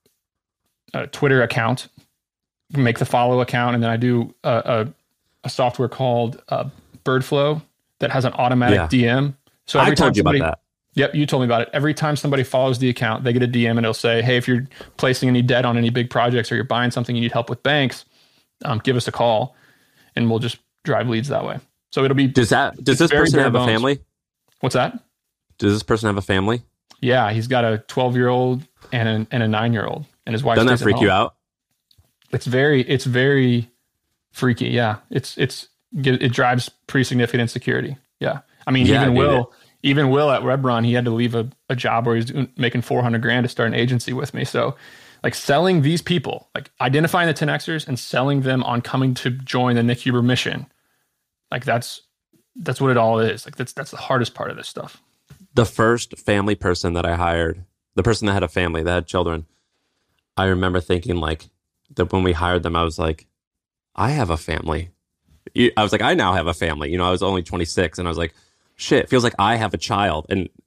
a Twitter account, make the follow account, and then I do a, a, a software called uh, Birdflow that has an automatic yeah. D M. So every I told time you somebody, about that. Yep, you told me about it. Every time somebody follows the account, they get a D M and it'll say, hey, if you're placing any debt on any big projects or you're buying something you need help with banks, um, give us a call, and we'll just drive leads that way. So it'll be. Does that? Does this person have a family? What's that? Does this person have a family? Yeah, he's got a twelve-year-old and a, and a nine-year-old, and his wife. Doesn't that freak you out? It's very, it's very freaky. Yeah, it's it's it drives pretty significant insecurity. Yeah, I mean, yeah, even Will, it. even Will at WebRun, he had to leave a, a job where he's making four hundred grand to start an agency with me. So, like selling these people, like identifying the ten Xers and selling them on coming to join the Nick Huber mission, like that's that's what it all is. Like that's that's the hardest part of this stuff. The first family person that I hired, the person that had a family, that had children, I remember thinking like that when we hired them, I was like, I have a family. I was like, I now have a family. You know, I was only twenty-six and I was like, shit, it feels like I have a child. And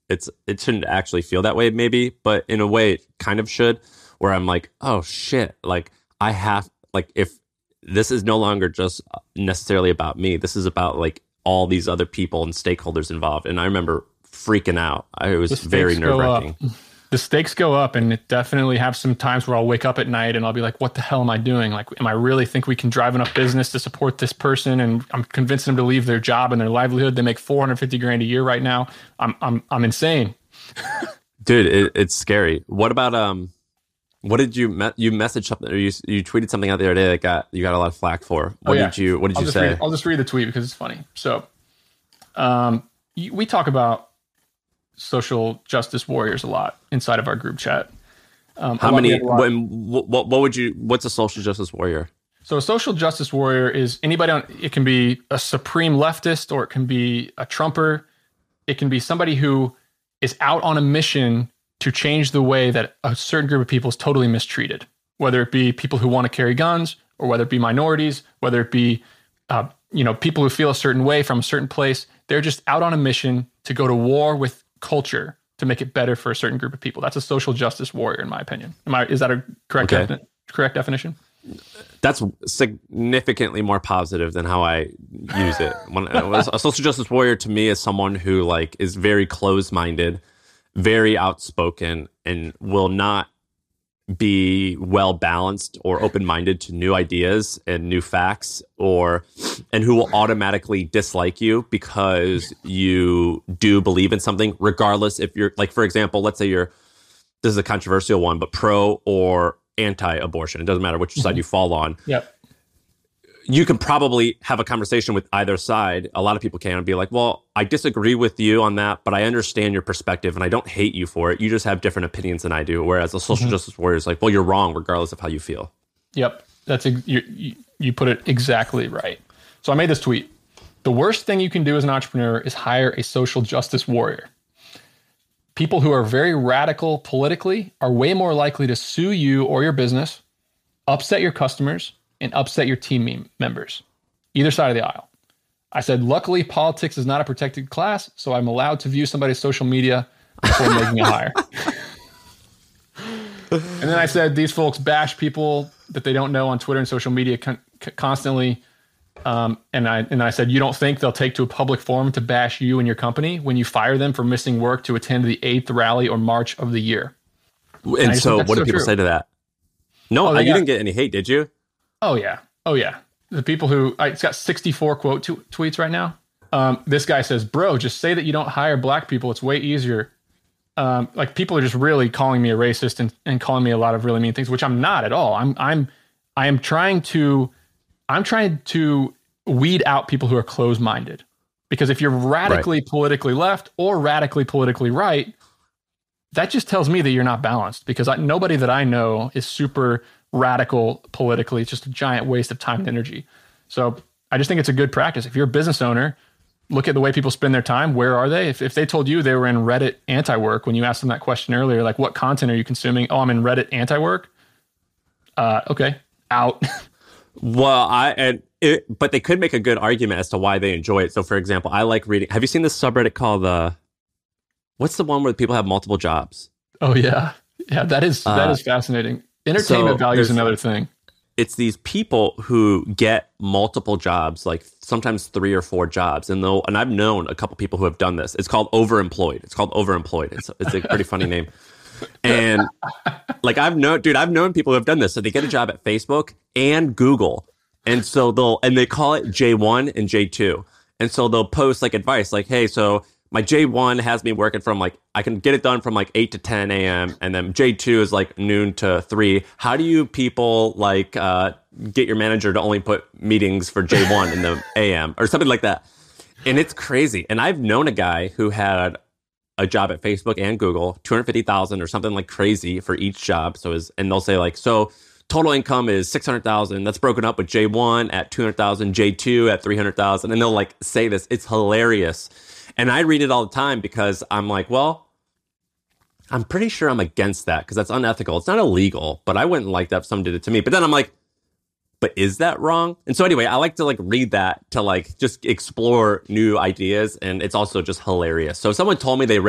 it's it shouldn't actually feel that way, maybe, but in a way, it kind of should. Where I'm like, oh shit, like I have like if this is no longer just necessarily about me, this is about like all these other people and stakeholders involved. And I remember freaking out. I, it was very nerve wracking. The stakes go up, and it definitely have some times where I'll wake up at night and I'll be like, what the hell am I doing? Like, am I really think we can drive enough business to support this person? And I'm convincing them to leave their job and their livelihood. They make four hundred fifty grand a year right now. I'm, I'm, I'm insane. Dude, it, it's scary. What about, um, what did you, me- you messaged something, or you, you tweeted something out the other day that got, you got a lot of flack for. What oh, yeah. did you, what did I'll you say? Read, I'll just read the tweet because it's funny. So, um, we talk about social justice warriors a lot inside of our group chat. Um, How many, what, what, what would you, what's a social justice warrior? So a social justice warrior is anybody on, it can be a supreme leftist, or it can be a Trumper. It can be somebody who is out on a mission to change the way that a certain group of people is totally mistreated, whether it be people who want to carry guns, or whether it be minorities, whether it be, uh, you know, people who feel a certain way from a certain place. They're just out on a mission to go to war with culture to make it better for a certain group of people. That's a social justice warrior, in my opinion. Am I, is that a correct, okay. defi- correct definition? That's significantly more positive than how I use it. When, a social justice warrior to me is someone who like is very closed-minded, very outspoken, and will not be well balanced or open-minded to new ideas and new facts, or and who will automatically dislike you because you do believe in something, regardless if you're like, for example, let's say you're, this is a controversial one, but pro or anti-abortion. It doesn't matter which side mm-hmm. you fall on. Yep. You can probably have a conversation with either side. A lot of people can and be like, well, I disagree with you on that, but I understand your perspective and I don't hate you for it. You just have different opinions than I do. Whereas a social mm-hmm. justice warrior is like, well, you're wrong regardless of how you feel. Yep. That's ex- you, you put it exactly right. So I made this tweet. The worst thing you can do as an entrepreneur is hire a social justice warrior. People who are very radical politically are way more likely to sue you or your business, upset your customers, and upset your team members, either side of the aisle. I said, luckily, politics is not a protected class, so I'm allowed to view somebody's social media before making a hire. And then I said, these folks bash people that they don't know on Twitter and social media con- constantly. Um, and I and I said, you don't think they'll take to a public forum to bash you and your company when you fire them for missing work to attend the eighth rally or march of the year? And, and so what so do people true. say to that? No, oh, you got, didn't get any hate, did you? Oh, yeah. Oh, yeah. The people who, I, it's got sixty-four quote t- tweets right now. Um, this guy says, bro, just say that you don't hire black people. It's way easier. Um, like people are just really calling me a racist and, and calling me a lot of really mean things, which I'm not at all. I'm, I'm, I am trying to, I'm trying to weed out people who are closed-minded, because if you're radically right. politically left or radically politically right, that just tells me that you're not balanced, because I, nobody that I know is super radical politically. It's just a giant waste of time and energy. So I just think it's a good practice. If you're a business owner, look at the way people spend their time. Where are they? If, if they told you they were in Reddit anti-work, when you asked them that question earlier, like what content are you consuming? Oh, I'm in Reddit anti-work. Uh, okay, out. Well, I and it, but they could make a good argument as to why they enjoy it. So, for example, I like reading. Have you seen this subreddit called the? Uh, what's the one where people have multiple jobs? Oh yeah, yeah. That is uh, that is fascinating. Entertainment so value is another thing. It's these people who get multiple jobs, like sometimes three or four jobs, and they'll. And I've known a couple people who have done this. It's called overemployed. It's called overemployed. It's it's a pretty funny name. And like I've known, dude, I've known people who have done this. So they get a job at Facebook and Google. And so they'll, and they call it J one and J two. And so they'll post like advice like, hey, so my J one has me working from like, I can get it done from like eight to ten a.m. And then J two is like noon to three. How do you people like uh, get your manager to only put meetings for J one in the A M or something like that? And it's crazy. And I've known a guy who had a job at Facebook and Google, two hundred fifty thousand or something like crazy for each job. So is, and they'll say like, so total income is six hundred thousand. That's broken up with J one at two hundred thousand, J two at three hundred thousand. And they'll like say this. It's hilarious. And I read it all the time because I'm like, well, I'm pretty sure I'm against that because that's unethical. It's not illegal, but I wouldn't like that if someone did it to me. But then I'm like, but is that wrong? And so anyway, I like to like read that to like just explore new ideas. And it's also just hilarious. So if someone told me they read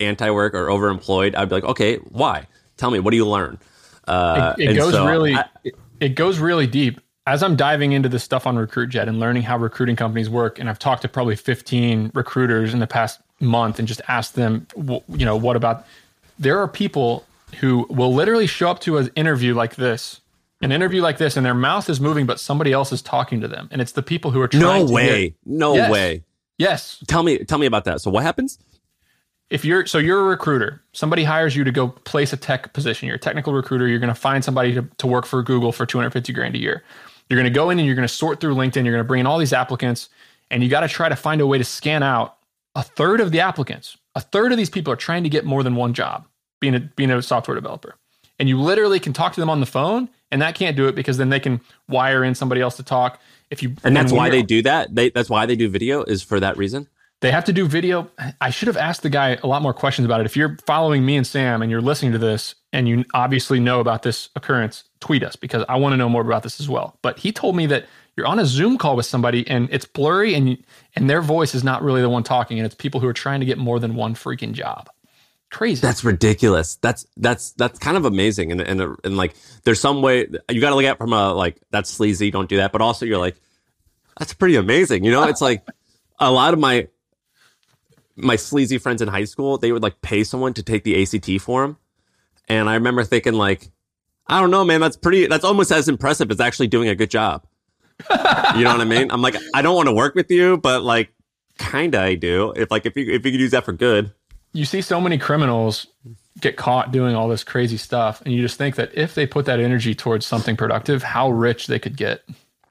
anti-work or overemployed, I'd be like, okay, why? Tell me, what do you learn? Uh, it, it goes so really, I, it, it goes really deep. As I'm diving into this stuff on RecruitJet and learning how recruiting companies work, and I've talked to probably fifteen recruiters in the past month and just asked them, you know, what about, there are people who will literally show up to an interview like this, an interview like this, and their mouth is moving, but somebody else is talking to them. And it's the people who are trying no to way, get, no yes, way. Yes. Tell me, tell me about that. So what happens? If you're, so you're a recruiter, somebody hires you to go place a tech position. You're a technical recruiter. You're going to find somebody to, to work for Google for two hundred fifty grand a year. You're going to go in and you're going to sort through LinkedIn. You're going to bring in all these applicants, and you got to try to find a way to scan out a third of the applicants. A third of these people are trying to get more than one job, being a, being a software developer. And you literally can talk to them on the phone, and that can't do it because then they can wire in somebody else to talk. If you And that's why they do that. They that's why they do video, is for that reason. They have to do video. I should have asked the guy a lot more questions about it. If you're following me and Sam and you're listening to this and you obviously know about this occurrence, tweet us because I want to know more about this as well. But he told me that you're on a Zoom call with somebody and it's blurry and you, and their voice is not really the one talking, and it's people who are trying to get more than one freaking job. Crazy. That's ridiculous. That's that's that's kind of amazing. And and and like, there's some way you got to look at it from a like, that's sleazy, don't do that. But also you're like, that's pretty amazing. You know, it's like a lot of my my sleazy friends in high school, they would like pay someone to take the A C T for them. And I remember thinking like, I don't know, man, that's pretty, that's almost as impressive as actually doing a good job. You know what I mean? I'm like, I don't want to work with you, but like, kind of I do. If like, if you, if you could use that for good. You see so many criminals get caught doing all this crazy stuff. And you just think that if they put that energy towards something productive, how rich they could get.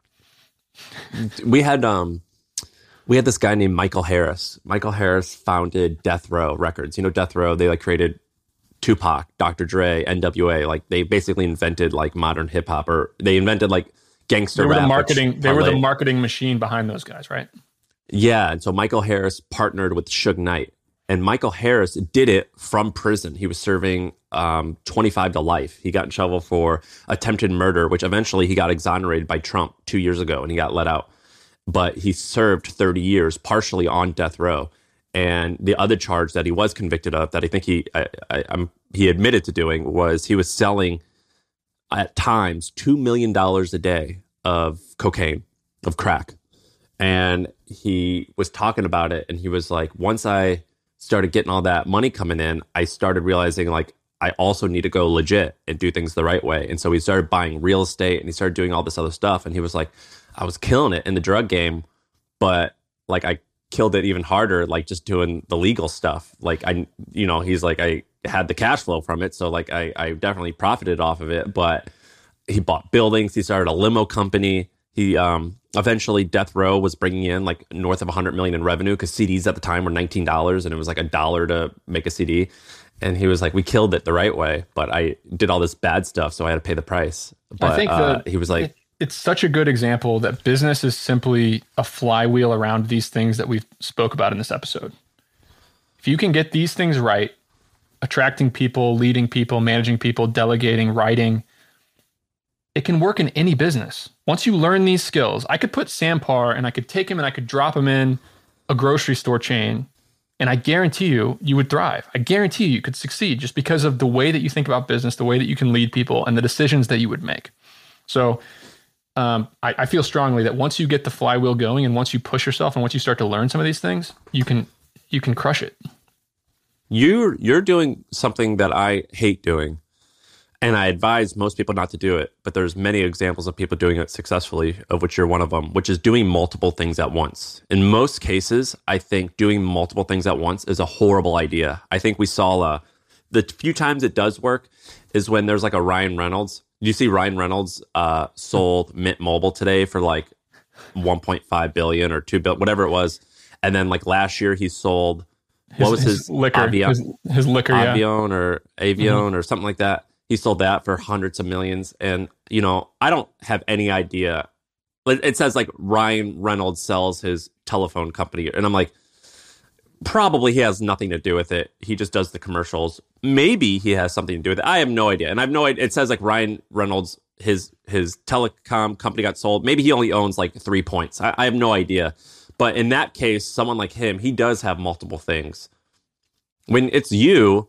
We had, um, we had this guy named Michael Harris. Michael Harris founded Death Row Records. You know, Death Row, they like created Tupac, Doctor Dre, N W A. Like they basically invented like modern hip hop, or they invented like gangster They were rap. the marketing, they were the like, marketing machine behind those guys, right? Yeah. And so Michael Harris partnered with Suge Knight. And Michael Harris did it from prison. He was serving um, twenty-five to life. He got in trouble for attempted murder, which eventually he got exonerated by Trump two years ago and he got let out. But he served thirty years partially on death row. And the other charge that he was convicted of, that I think he I, I, I'm, he admitted to doing, was he was selling at times two million dollars a day of cocaine, of crack. And he was talking about it. And he was like, once I started getting all that money coming in, I started realizing like, I also need to go legit and do things the right way. And so he started buying real estate and he started doing all this other stuff. And he was like, I was killing it in the drug game, but like I killed it even harder, like just doing the legal stuff. Like I, you know, he's like, I had the cash flow from it. So like I, I definitely profited off of it, but he bought buildings. He started a limo company. He, um, eventually Death Row was bringing in like north of a hundred million in revenue, because C Ds at the time were nineteen dollars and it was like a dollar to make a C D. And he was like, we killed it the right way, but I did all this bad stuff, so I had to pay the price. But I think uh, the, he was like, it, it's such a good example that business is simply a flywheel around these things that we've spoke about in this episode. If you can get these things right, attracting people, leading people, managing people, delegating, writing, it can work in any business. Once you learn these skills, I could put Sam Parr and I could take him and I could drop him in a grocery store chain, and I guarantee you, you would thrive. I guarantee you, you could succeed just because of the way that you think about business, the way that you can lead people, and the decisions that you would make. So um, I, I feel strongly that once you get the flywheel going and once you push yourself and once you start to learn some of these things, you can you can crush it. You're, you're doing something that I hate doing. And I advise most people not to do it, but there's many examples of people doing it successfully, of which you're one of them, which is doing multiple things at once. In most cases, I think doing multiple things at once is a horrible idea. I think we saw uh, the few times it does work is when there's like a Ryan Reynolds. Did you see Ryan Reynolds uh, sold Mint Mobile today for like one point five billion or two billion, whatever it was. And then like last year he sold, what His, was his, his liquor, Avion, his, his liquor, yeah. Avion or Avion mm-hmm. or something like that. He sold that for hundreds of millions. And, you know, I don't have any idea. It says like Ryan Reynolds sells his telephone company. And I'm like, probably he has nothing to do with it. He just does the commercials. Maybe he has something to do with it. I have no idea. And I have no idea. It says like Ryan Reynolds, his his telecom company got sold. Maybe he only owns like three points. I, I have no idea. But in that case, someone like him, he does have multiple things. when it's you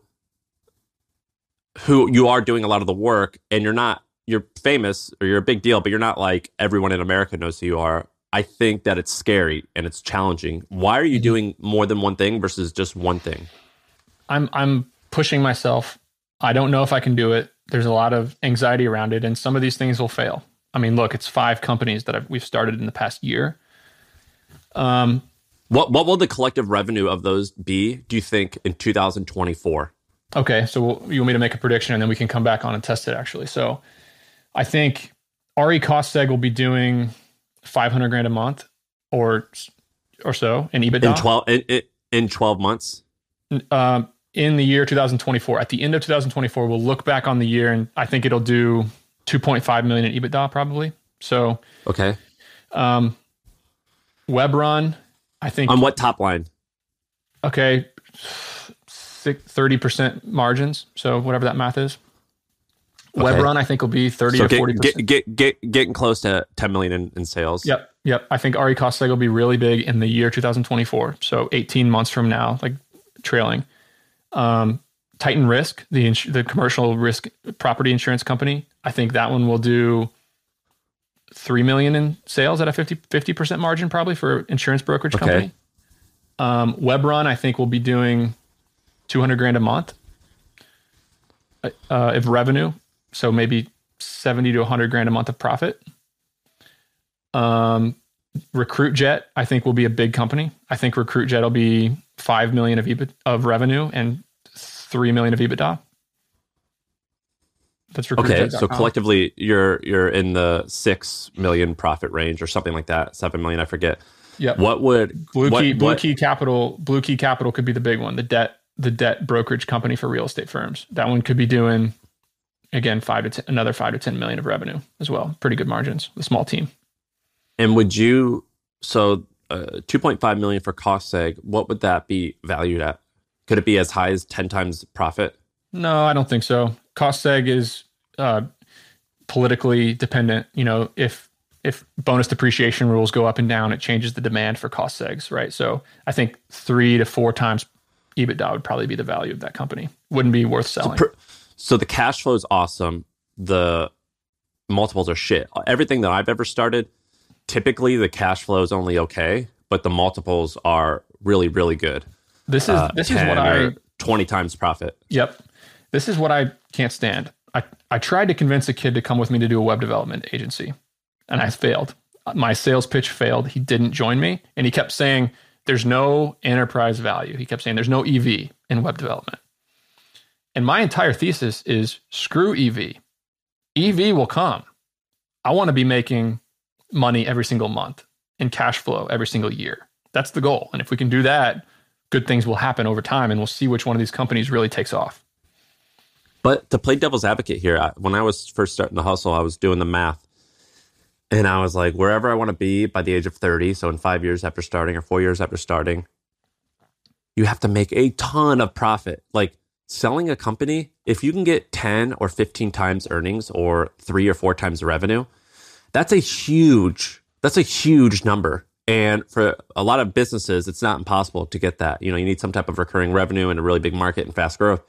who you are doing a lot of the work, and you're not, you're famous or you're a big deal, but you're not like everyone in America knows who you are. I think that it's scary and it's challenging. Why are you Mm-hmm. doing more than one thing versus just one thing? I'm I'm pushing myself. I don't know if I can do it. There's a lot of anxiety around it, and some of these things will fail. I mean, look, it's five companies that I've, we've started in the past year. Um, What what will the collective revenue of those be, do you think, in two thousand twenty-four? okay, so we'll, you want me to make a prediction, and then we can come back on and test it, actually. So I think R E Costseg will be doing five hundred grand a month or or so in EBITDA. In twelve in, in, in twelve months? Um, in the year two thousand twenty-four. At the end of two thousand twenty-four, we'll look back on the year, and I think it'll do two point five million in EBITDA probably. So, Okay. um, WebRun, I think. On what top line? Okay, thirty percent margins. So whatever that math is. Okay. WebRun, I think, will be thirty So or forty get, percent. get, get, get, getting close to ten million in, in sales. Yep, yep. I think R E Costseg will be really big in the year two thousand twenty-four. So eighteen months from now, like trailing. Um, Titan Risk, the ins- the commercial risk property insurance company, I think that one will do three million in sales at a fifty percent margin probably for insurance brokerage Okay. company. Um, WebRun, I think, will be doing two hundred grand a month uh, of revenue. So maybe seventy to one hundred grand a month of profit. Um, RecruitJet, I think, will be a big company. I think RecruitJet will be five million of EBIT of revenue and three million of EBITDA. That's RecruitJet. Okay, so collectively, you're you're in the six million profit range or something like that, seven million, I forget. Yep. What would Blue what, Key Blue what- Key Capital Blue Key Capital could be the big one. The debt the debt brokerage company for real estate firms. That one could be doing again five to ten, another five to ten million of revenue as well. Pretty good margins. A small team. And would you so uh, two point five million for Costseg? What would that be valued at? Could it be as high as ten times profit? No, I don't think so. Costseg is uh, politically dependent. You know, if if bonus depreciation rules go up and down, it changes the demand for Costsegs, right? So I think three to four times EBITDA would probably be the value of that company. Wouldn't be worth selling. Per- So the cash flow is awesome. The multiples are shit. Everything that I've ever started, typically the cash flow is only okay, but the multiples are really, really good. This is Uh, this is ten what I or twenty times profit. Yep. This is what I can't stand. I, I tried to convince a kid to come with me to do a web development agency, and I failed. My sales pitch failed. He didn't join me, and he kept saying, there's no enterprise value. He kept saying, there's no E V in web development. And my entire thesis is screw E V. E V will come. I want to be making money every single month and cash flow every single year. That's the goal. And if we can do that, good things will happen over time, and we'll see which one of these companies really takes off. But to play devil's advocate here, I, when I was first starting the hustle, I was doing the math. And I was like, wherever I want to be by the age of thirty, so in five years after starting or four years after starting, you have to make a ton of profit. Like selling a company, if you can get ten or fifteen times earnings or three or four times the revenue, that's a huge, that's a huge number. And for a lot of businesses, it's not impossible to get that. You know, you need some type of recurring revenue and a really big market and fast growth.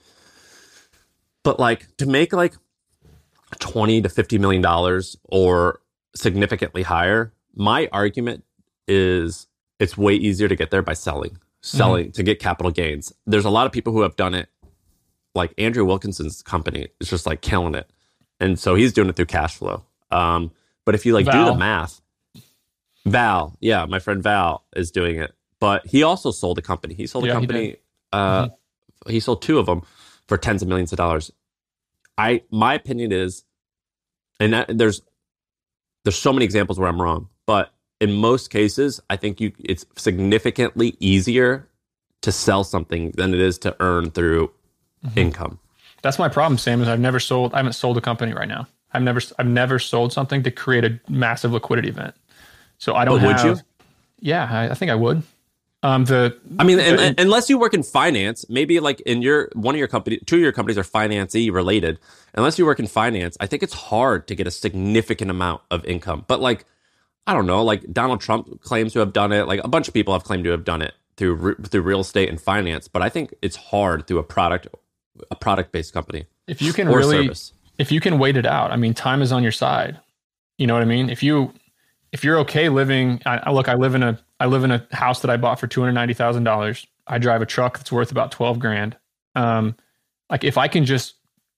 But like to make like twenty to fifty million dollars or significantly higher, my argument is it's way easier to get there by selling, selling mm-hmm. to get capital gains. There's a lot of people who have done it. Like Andrew Wilkinson's company is just like killing it. And so he's doing it through cash flow. Um, but if you like Val. do the math, Val, yeah, my friend Val is doing it. But he also sold a company. He sold a Yeah, he company. did. Uh, Mhm. He sold two of them for tens of millions of dollars. I my opinion is, and that, there's there's so many examples where I'm wrong, but in most cases, I think you it's significantly easier to sell something than it is to earn through mm-hmm. income. That's my problem, Sam. Is I've never sold. I haven't sold a company right now. I've never I've never sold something to create a massive liquidity event. So I don't. But would have, you? Yeah, I, I think I would. Um, the I mean, the, and, and, unless you work in finance, maybe like in your one of your company, two of your companies are finance-y related. Unless you work in finance, I think it's hard to get a significant amount of income. But like, I don't know, like Donald Trump claims to have done it. Like a bunch of people have claimed to have done it. through re- through real estate and finance, but I think it's hard through a product a product based company. If you can or really, service. if you can wait it out, I mean, time is on your side. You know what I mean? If you if you're okay living, I, I look, I live in a I live in a house that I bought for two hundred ninety thousand dollars. I drive a truck that's worth about twelve grand. Um, like if I can just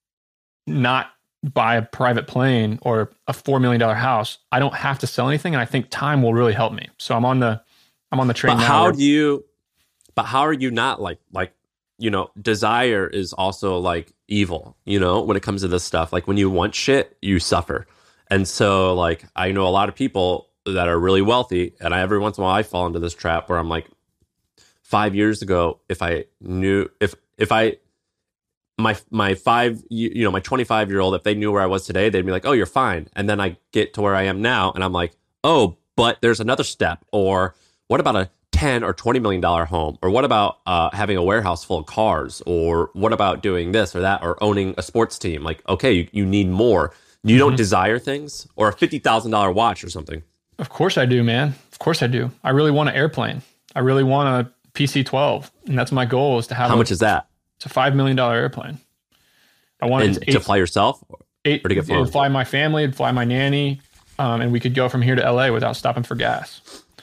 not buy a private plane or a four million dollar house, I don't have to sell anything, and I think time will really help me. So I'm on the I'm on the train But now. how where- do you? But how are you not like like you know? Desire is also like evil. You know, when it comes to this stuff, like when you want shit, you suffer. And so, like, I know a lot of people that are really wealthy, and I, every once in a while I fall into this trap where I'm like, five years ago, if I knew if if I my my five you you know my twenty-five year old, if they knew where I was today, they'd be like, oh, you're fine. And then I get to where I am now, and I'm like, oh, but there's another step. Or what about a ten or twenty million dollar home? Or what about uh, having a warehouse full of cars? Or what about doing this or that? Or owning a sports team? Like, okay, you, you need more. You don't mm-hmm. desire things, or a fifty thousand dollar watch or something. Of course I do, man. Of course I do. I really want an airplane. I really want a P C twelve, and that's my goal, is to have. How a, much is that? It's a five million dollar airplane. I want and it to, to eight, fly yourself, eight, or to get flown? It'd fly my family, it'd fly my nanny, um, and we could go from here to L A without stopping for gas.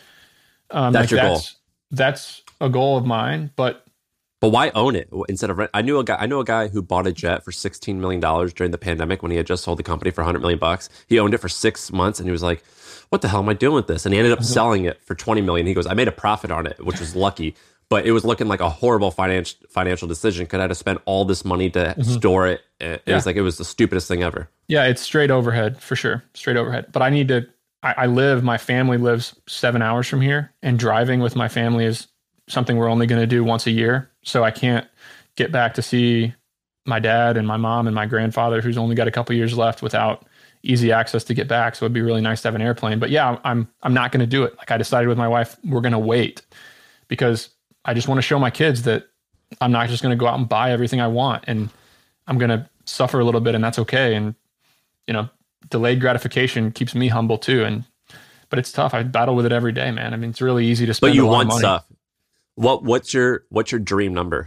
Um, that's like your that's, goal. That's a goal of mine, but. But why own it instead of rent? I knew a guy. I know a guy who bought a jet for sixteen million dollars during the pandemic when he had just sold the company for a hundred million bucks. He owned it for six months, and he was like, "What the hell am I doing with this?" And he ended up mm-hmm. selling it for twenty million. He goes, "I made a profit on it, which was lucky, but it was looking like a horrible financial financial decision because I had to spend all this money to mm-hmm. store it. It yeah. was like it was the stupidest thing ever." Yeah, it's straight overhead for sure, straight overhead. But I need to. I, I live. My family lives seven hours from here, and driving with my family is something we're only going to do once a year. So I can't get back to see my dad and my mom and my grandfather, who's only got a couple years left, without easy access to get back. So it'd be really nice to have an airplane. But yeah, I'm I'm not going to do it. Like I decided with my wife, we're going to wait, because I just want to show my kids that I'm not just going to go out and buy everything I want, and I'm going to suffer a little bit, and that's okay. And you know, delayed gratification keeps me humble too. And but it's tough. I battle with it every day, man. I mean, it's really easy to spend. But you a lot want of money. stuff. What what's your what's your dream number?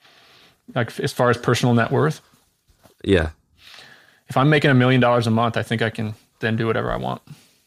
Like as far as personal net worth? Yeah. If I'm making a million dollars a month, I think I can then do whatever I want.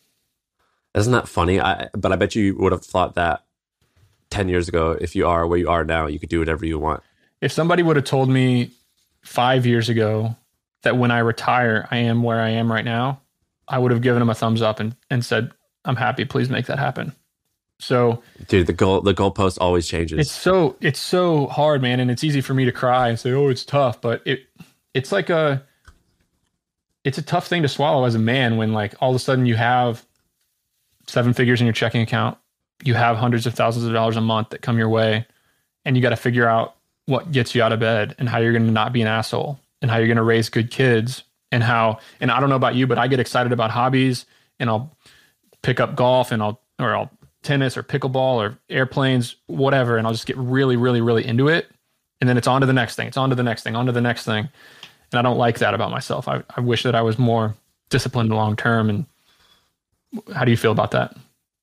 Isn't that funny? I but I bet you would have thought that ten years ago. If you are where you are now, you could do whatever you want. If somebody would have told me five years ago that when I retire, I am where I am right now, I would have given them a thumbs up and, and said, I'm happy. Please make that happen. So, dude, the goal the goalpost always changes. It's so it's so hard, man, and it's easy for me to cry and say, "Oh, it's tough," but it it's like a it's a tough thing to swallow as a man when, like, all of a sudden you have seven figures in your checking account, you have hundreds of thousands of dollars a month that come your way, and you got to figure out what gets you out of bed and how you're going to not be an asshole and how you're going to raise good kids and how. And I don't know about you, but I get excited about hobbies, and I'll pick up golf and I'll or I'll. tennis or pickleball or airplanes, whatever. And I'll just get really, really, really into it. And then it's on to the next thing. It's on to the next thing, on to the next thing. And I don't like that about myself. I, I wish that I was more disciplined long-term. And how do you feel about that?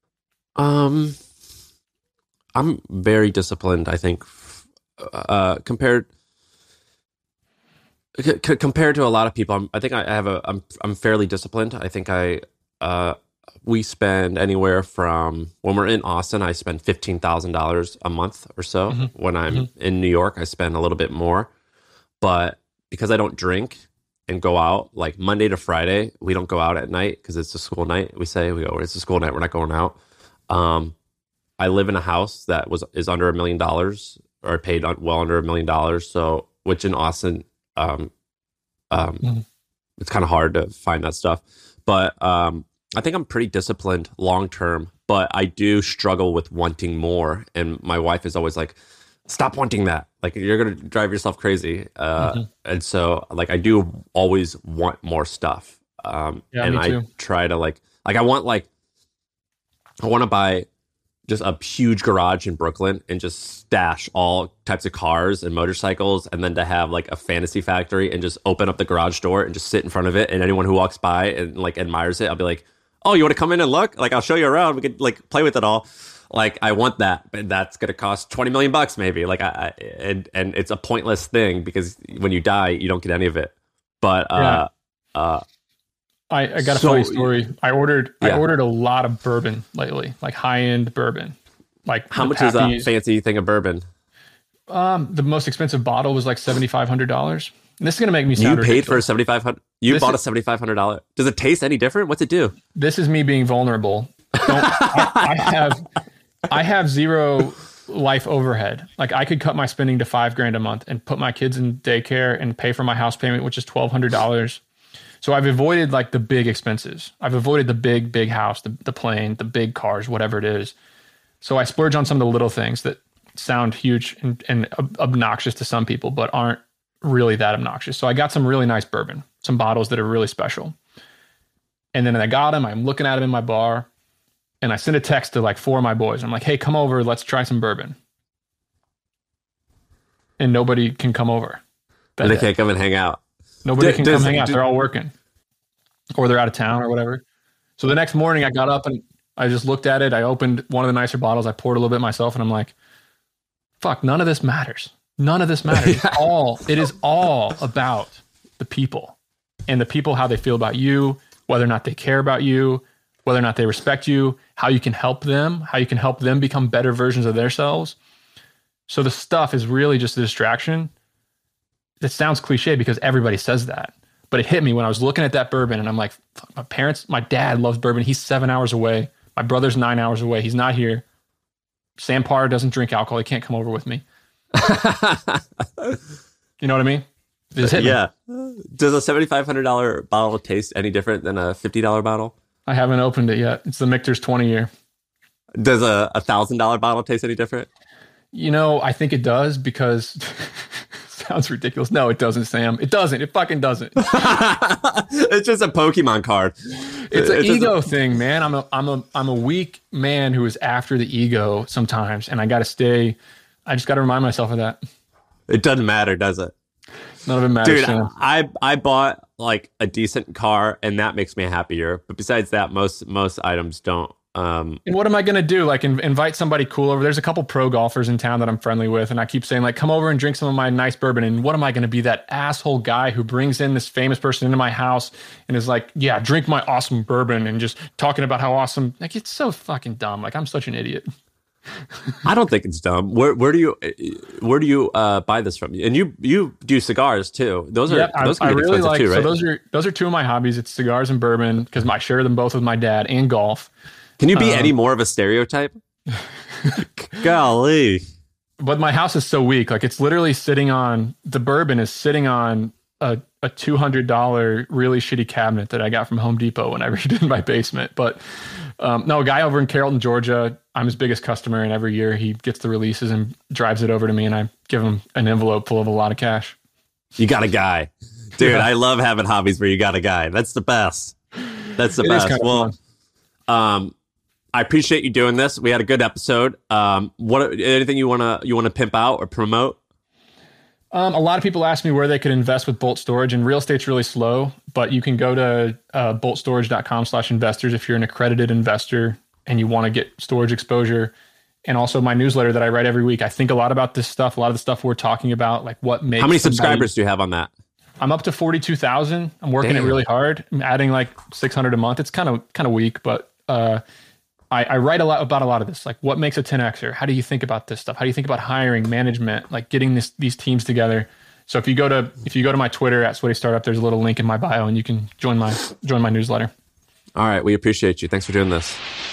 Um, I'm very disciplined, I think, uh, compared, c- compared to a lot of people. I'm, I think I have a, I'm, I'm fairly disciplined. I think I, uh, we spend anywhere from, when we're in Austin, I spend fifteen thousand dollars a month or so. Mm-hmm. When I'm mm-hmm. in New York, I spend a little bit more. But because I don't drink and go out, like Monday to Friday, we don't go out at night because it's a school night. We say, we go, it's a school night, we're not going out. Um, I live in a house that was is under a million dollars, or paid well under a million dollars. So, which in Austin, um, um, mm-hmm. it's kind of hard to find that stuff. But um, I think I'm pretty disciplined long term, but I do struggle with wanting more. And my wife is always like, stop wanting that. Like, you're going to drive yourself crazy. Uh, mm-hmm. And so, like, I do always want more stuff. Um, yeah, and me too. I try to, like, like, I want, like, I want to buy just a huge garage in Brooklyn and just stash all types of cars and motorcycles, and then to have like a fantasy factory and just open up the garage door and just sit in front of it. And anyone who walks by and like admires it, I'll be like, oh, you want to come in and look? Like, I'll show you around. We could like play with it all. Like, I want that, but that's going to cost twenty million bucks maybe. Like, I, I and and it's a pointless thing because when you die, you don't get any of it. But uh, yeah. uh, I, I got a so, funny story. I ordered yeah. I ordered a lot of bourbon lately, like high end bourbon. Like, how much Pappy's, is a fancy thing of bourbon? Um, the most expensive bottle was like seventy five hundred dollars. This is gonna make me sound. You paid ridiculous. for a seventy five hundred. You this bought is, a seventy five hundred dollar. Does it taste any different? What's it do? This is me being vulnerable. Don't, I, I have I have zero life overhead. Like, I could cut my spending to five grand a month and put my kids in daycare and pay for my house payment, which is twelve hundred dollars. So I've avoided like the big expenses. I've avoided the big big house, the the plane, the big cars, whatever it is. So I splurge on some of the little things that sound huge and, and obnoxious to some people, but aren't really that obnoxious. So I got some really nice bourbon, some bottles that are really special. And then I got them. I'm looking at them in my bar, and I send a text to like four of my boys. I'm like, hey, come over. Let's try some bourbon. And nobody can come over. And they day. can't come and hang out. Nobody D- can does, come hang out. Do, they're all working. Or they're out of town or whatever. So the next morning I got up and I just looked at it. I opened one of the nicer bottles. I poured a little bit myself, and I'm like, fuck, none of this matters. None of this matters. It's all, it is all about the people and the people, how they feel about you, whether or not they care about you, whether or not they respect you, how you can help them, how you can help them become better versions of themselves. So the stuff is really just a distraction. It sounds cliche because everybody says that, but it hit me when I was looking at that bourbon, and I'm like, fuck, my parents, my dad loves bourbon. He's seven hours away. My brother's nine hours away. He's not here. Sam Parr doesn't drink alcohol. He can't come over with me. You know what I mean? Just hit yeah. Me. Does a seventy-five hundred dollars bottle taste any different than a fifty dollars bottle? I haven't opened it yet. It's the Michter's twenty year. Does a one thousand dollars bottle taste any different? You know, I think it does because... Sounds ridiculous. No, it doesn't, Sam. It doesn't. It fucking doesn't. It's just a Pokemon card. It's an ego a- thing, man. I'm a I'm a I'm a weak man who is after the ego sometimes, and I got to stay. I just got to remind myself of that. It doesn't matter, does it? None of it matters. Dude, Sam. I I bought like a decent car, and that makes me happier. But besides that, most most items don't. Um, and what am I going to do? Like in, invite somebody cool over. There's a couple pro golfers in town that I'm friendly with. And I keep saying like, come over and drink some of my nice bourbon. And what am I going to be, that asshole guy who brings in this famous person into my house and is like, yeah, drink my awesome bourbon, and just talking about how awesome, like, it's so fucking dumb. Like, I'm such an idiot. I don't think it's dumb. Where where do you where do you uh, buy this from? And you you do cigars too. Those are yep, those I, can be I really expensive like, too, right? So those are those are two of my hobbies. It's cigars and bourbon because I share them both with my dad, and golf. Can you be um, any more of a stereotype? Golly. But my house is so weak. Like, it's literally sitting on, the bourbon is sitting on a, a two hundred dollars really shitty cabinet that I got from Home Depot when I redid my basement. But um, no, a guy over in Carrollton, Georgia, I'm his biggest customer, and every year he gets the releases and drives it over to me, and I give him an envelope full of a lot of cash. You got a guy. Dude, yeah. I love having hobbies where you got a guy. That's the best. That's the it best. Is kind well, of fun. um, I appreciate you doing this. We had a good episode. Um, what anything you wanna you wanna pimp out or promote? Um, a lot of people ask me where they could invest with Bolt Storage, and real estate's really slow, but you can go to uh, bolt storage dot com slash investors if you're an accredited investor and you want to get storage exposure. And also my newsletter that I write every week. I think a lot about this stuff, a lot of the stuff we're talking about, like what makes. How many somebody, subscribers do you have on that? I'm up to forty-two thousand. I'm working Damn. it really hard. I'm adding like six hundred a month. It's kind of kind of weak, but uh, I, I write a lot about a lot of this, like what makes a ten Xer? How do you think about this stuff? How do you think about hiring, management, like getting this, these teams together? So if you go to if you go to my Twitter at Sweaty Startup, there's a little link in my bio, and you can join my join my newsletter. All right, we appreciate you. Thanks for doing this.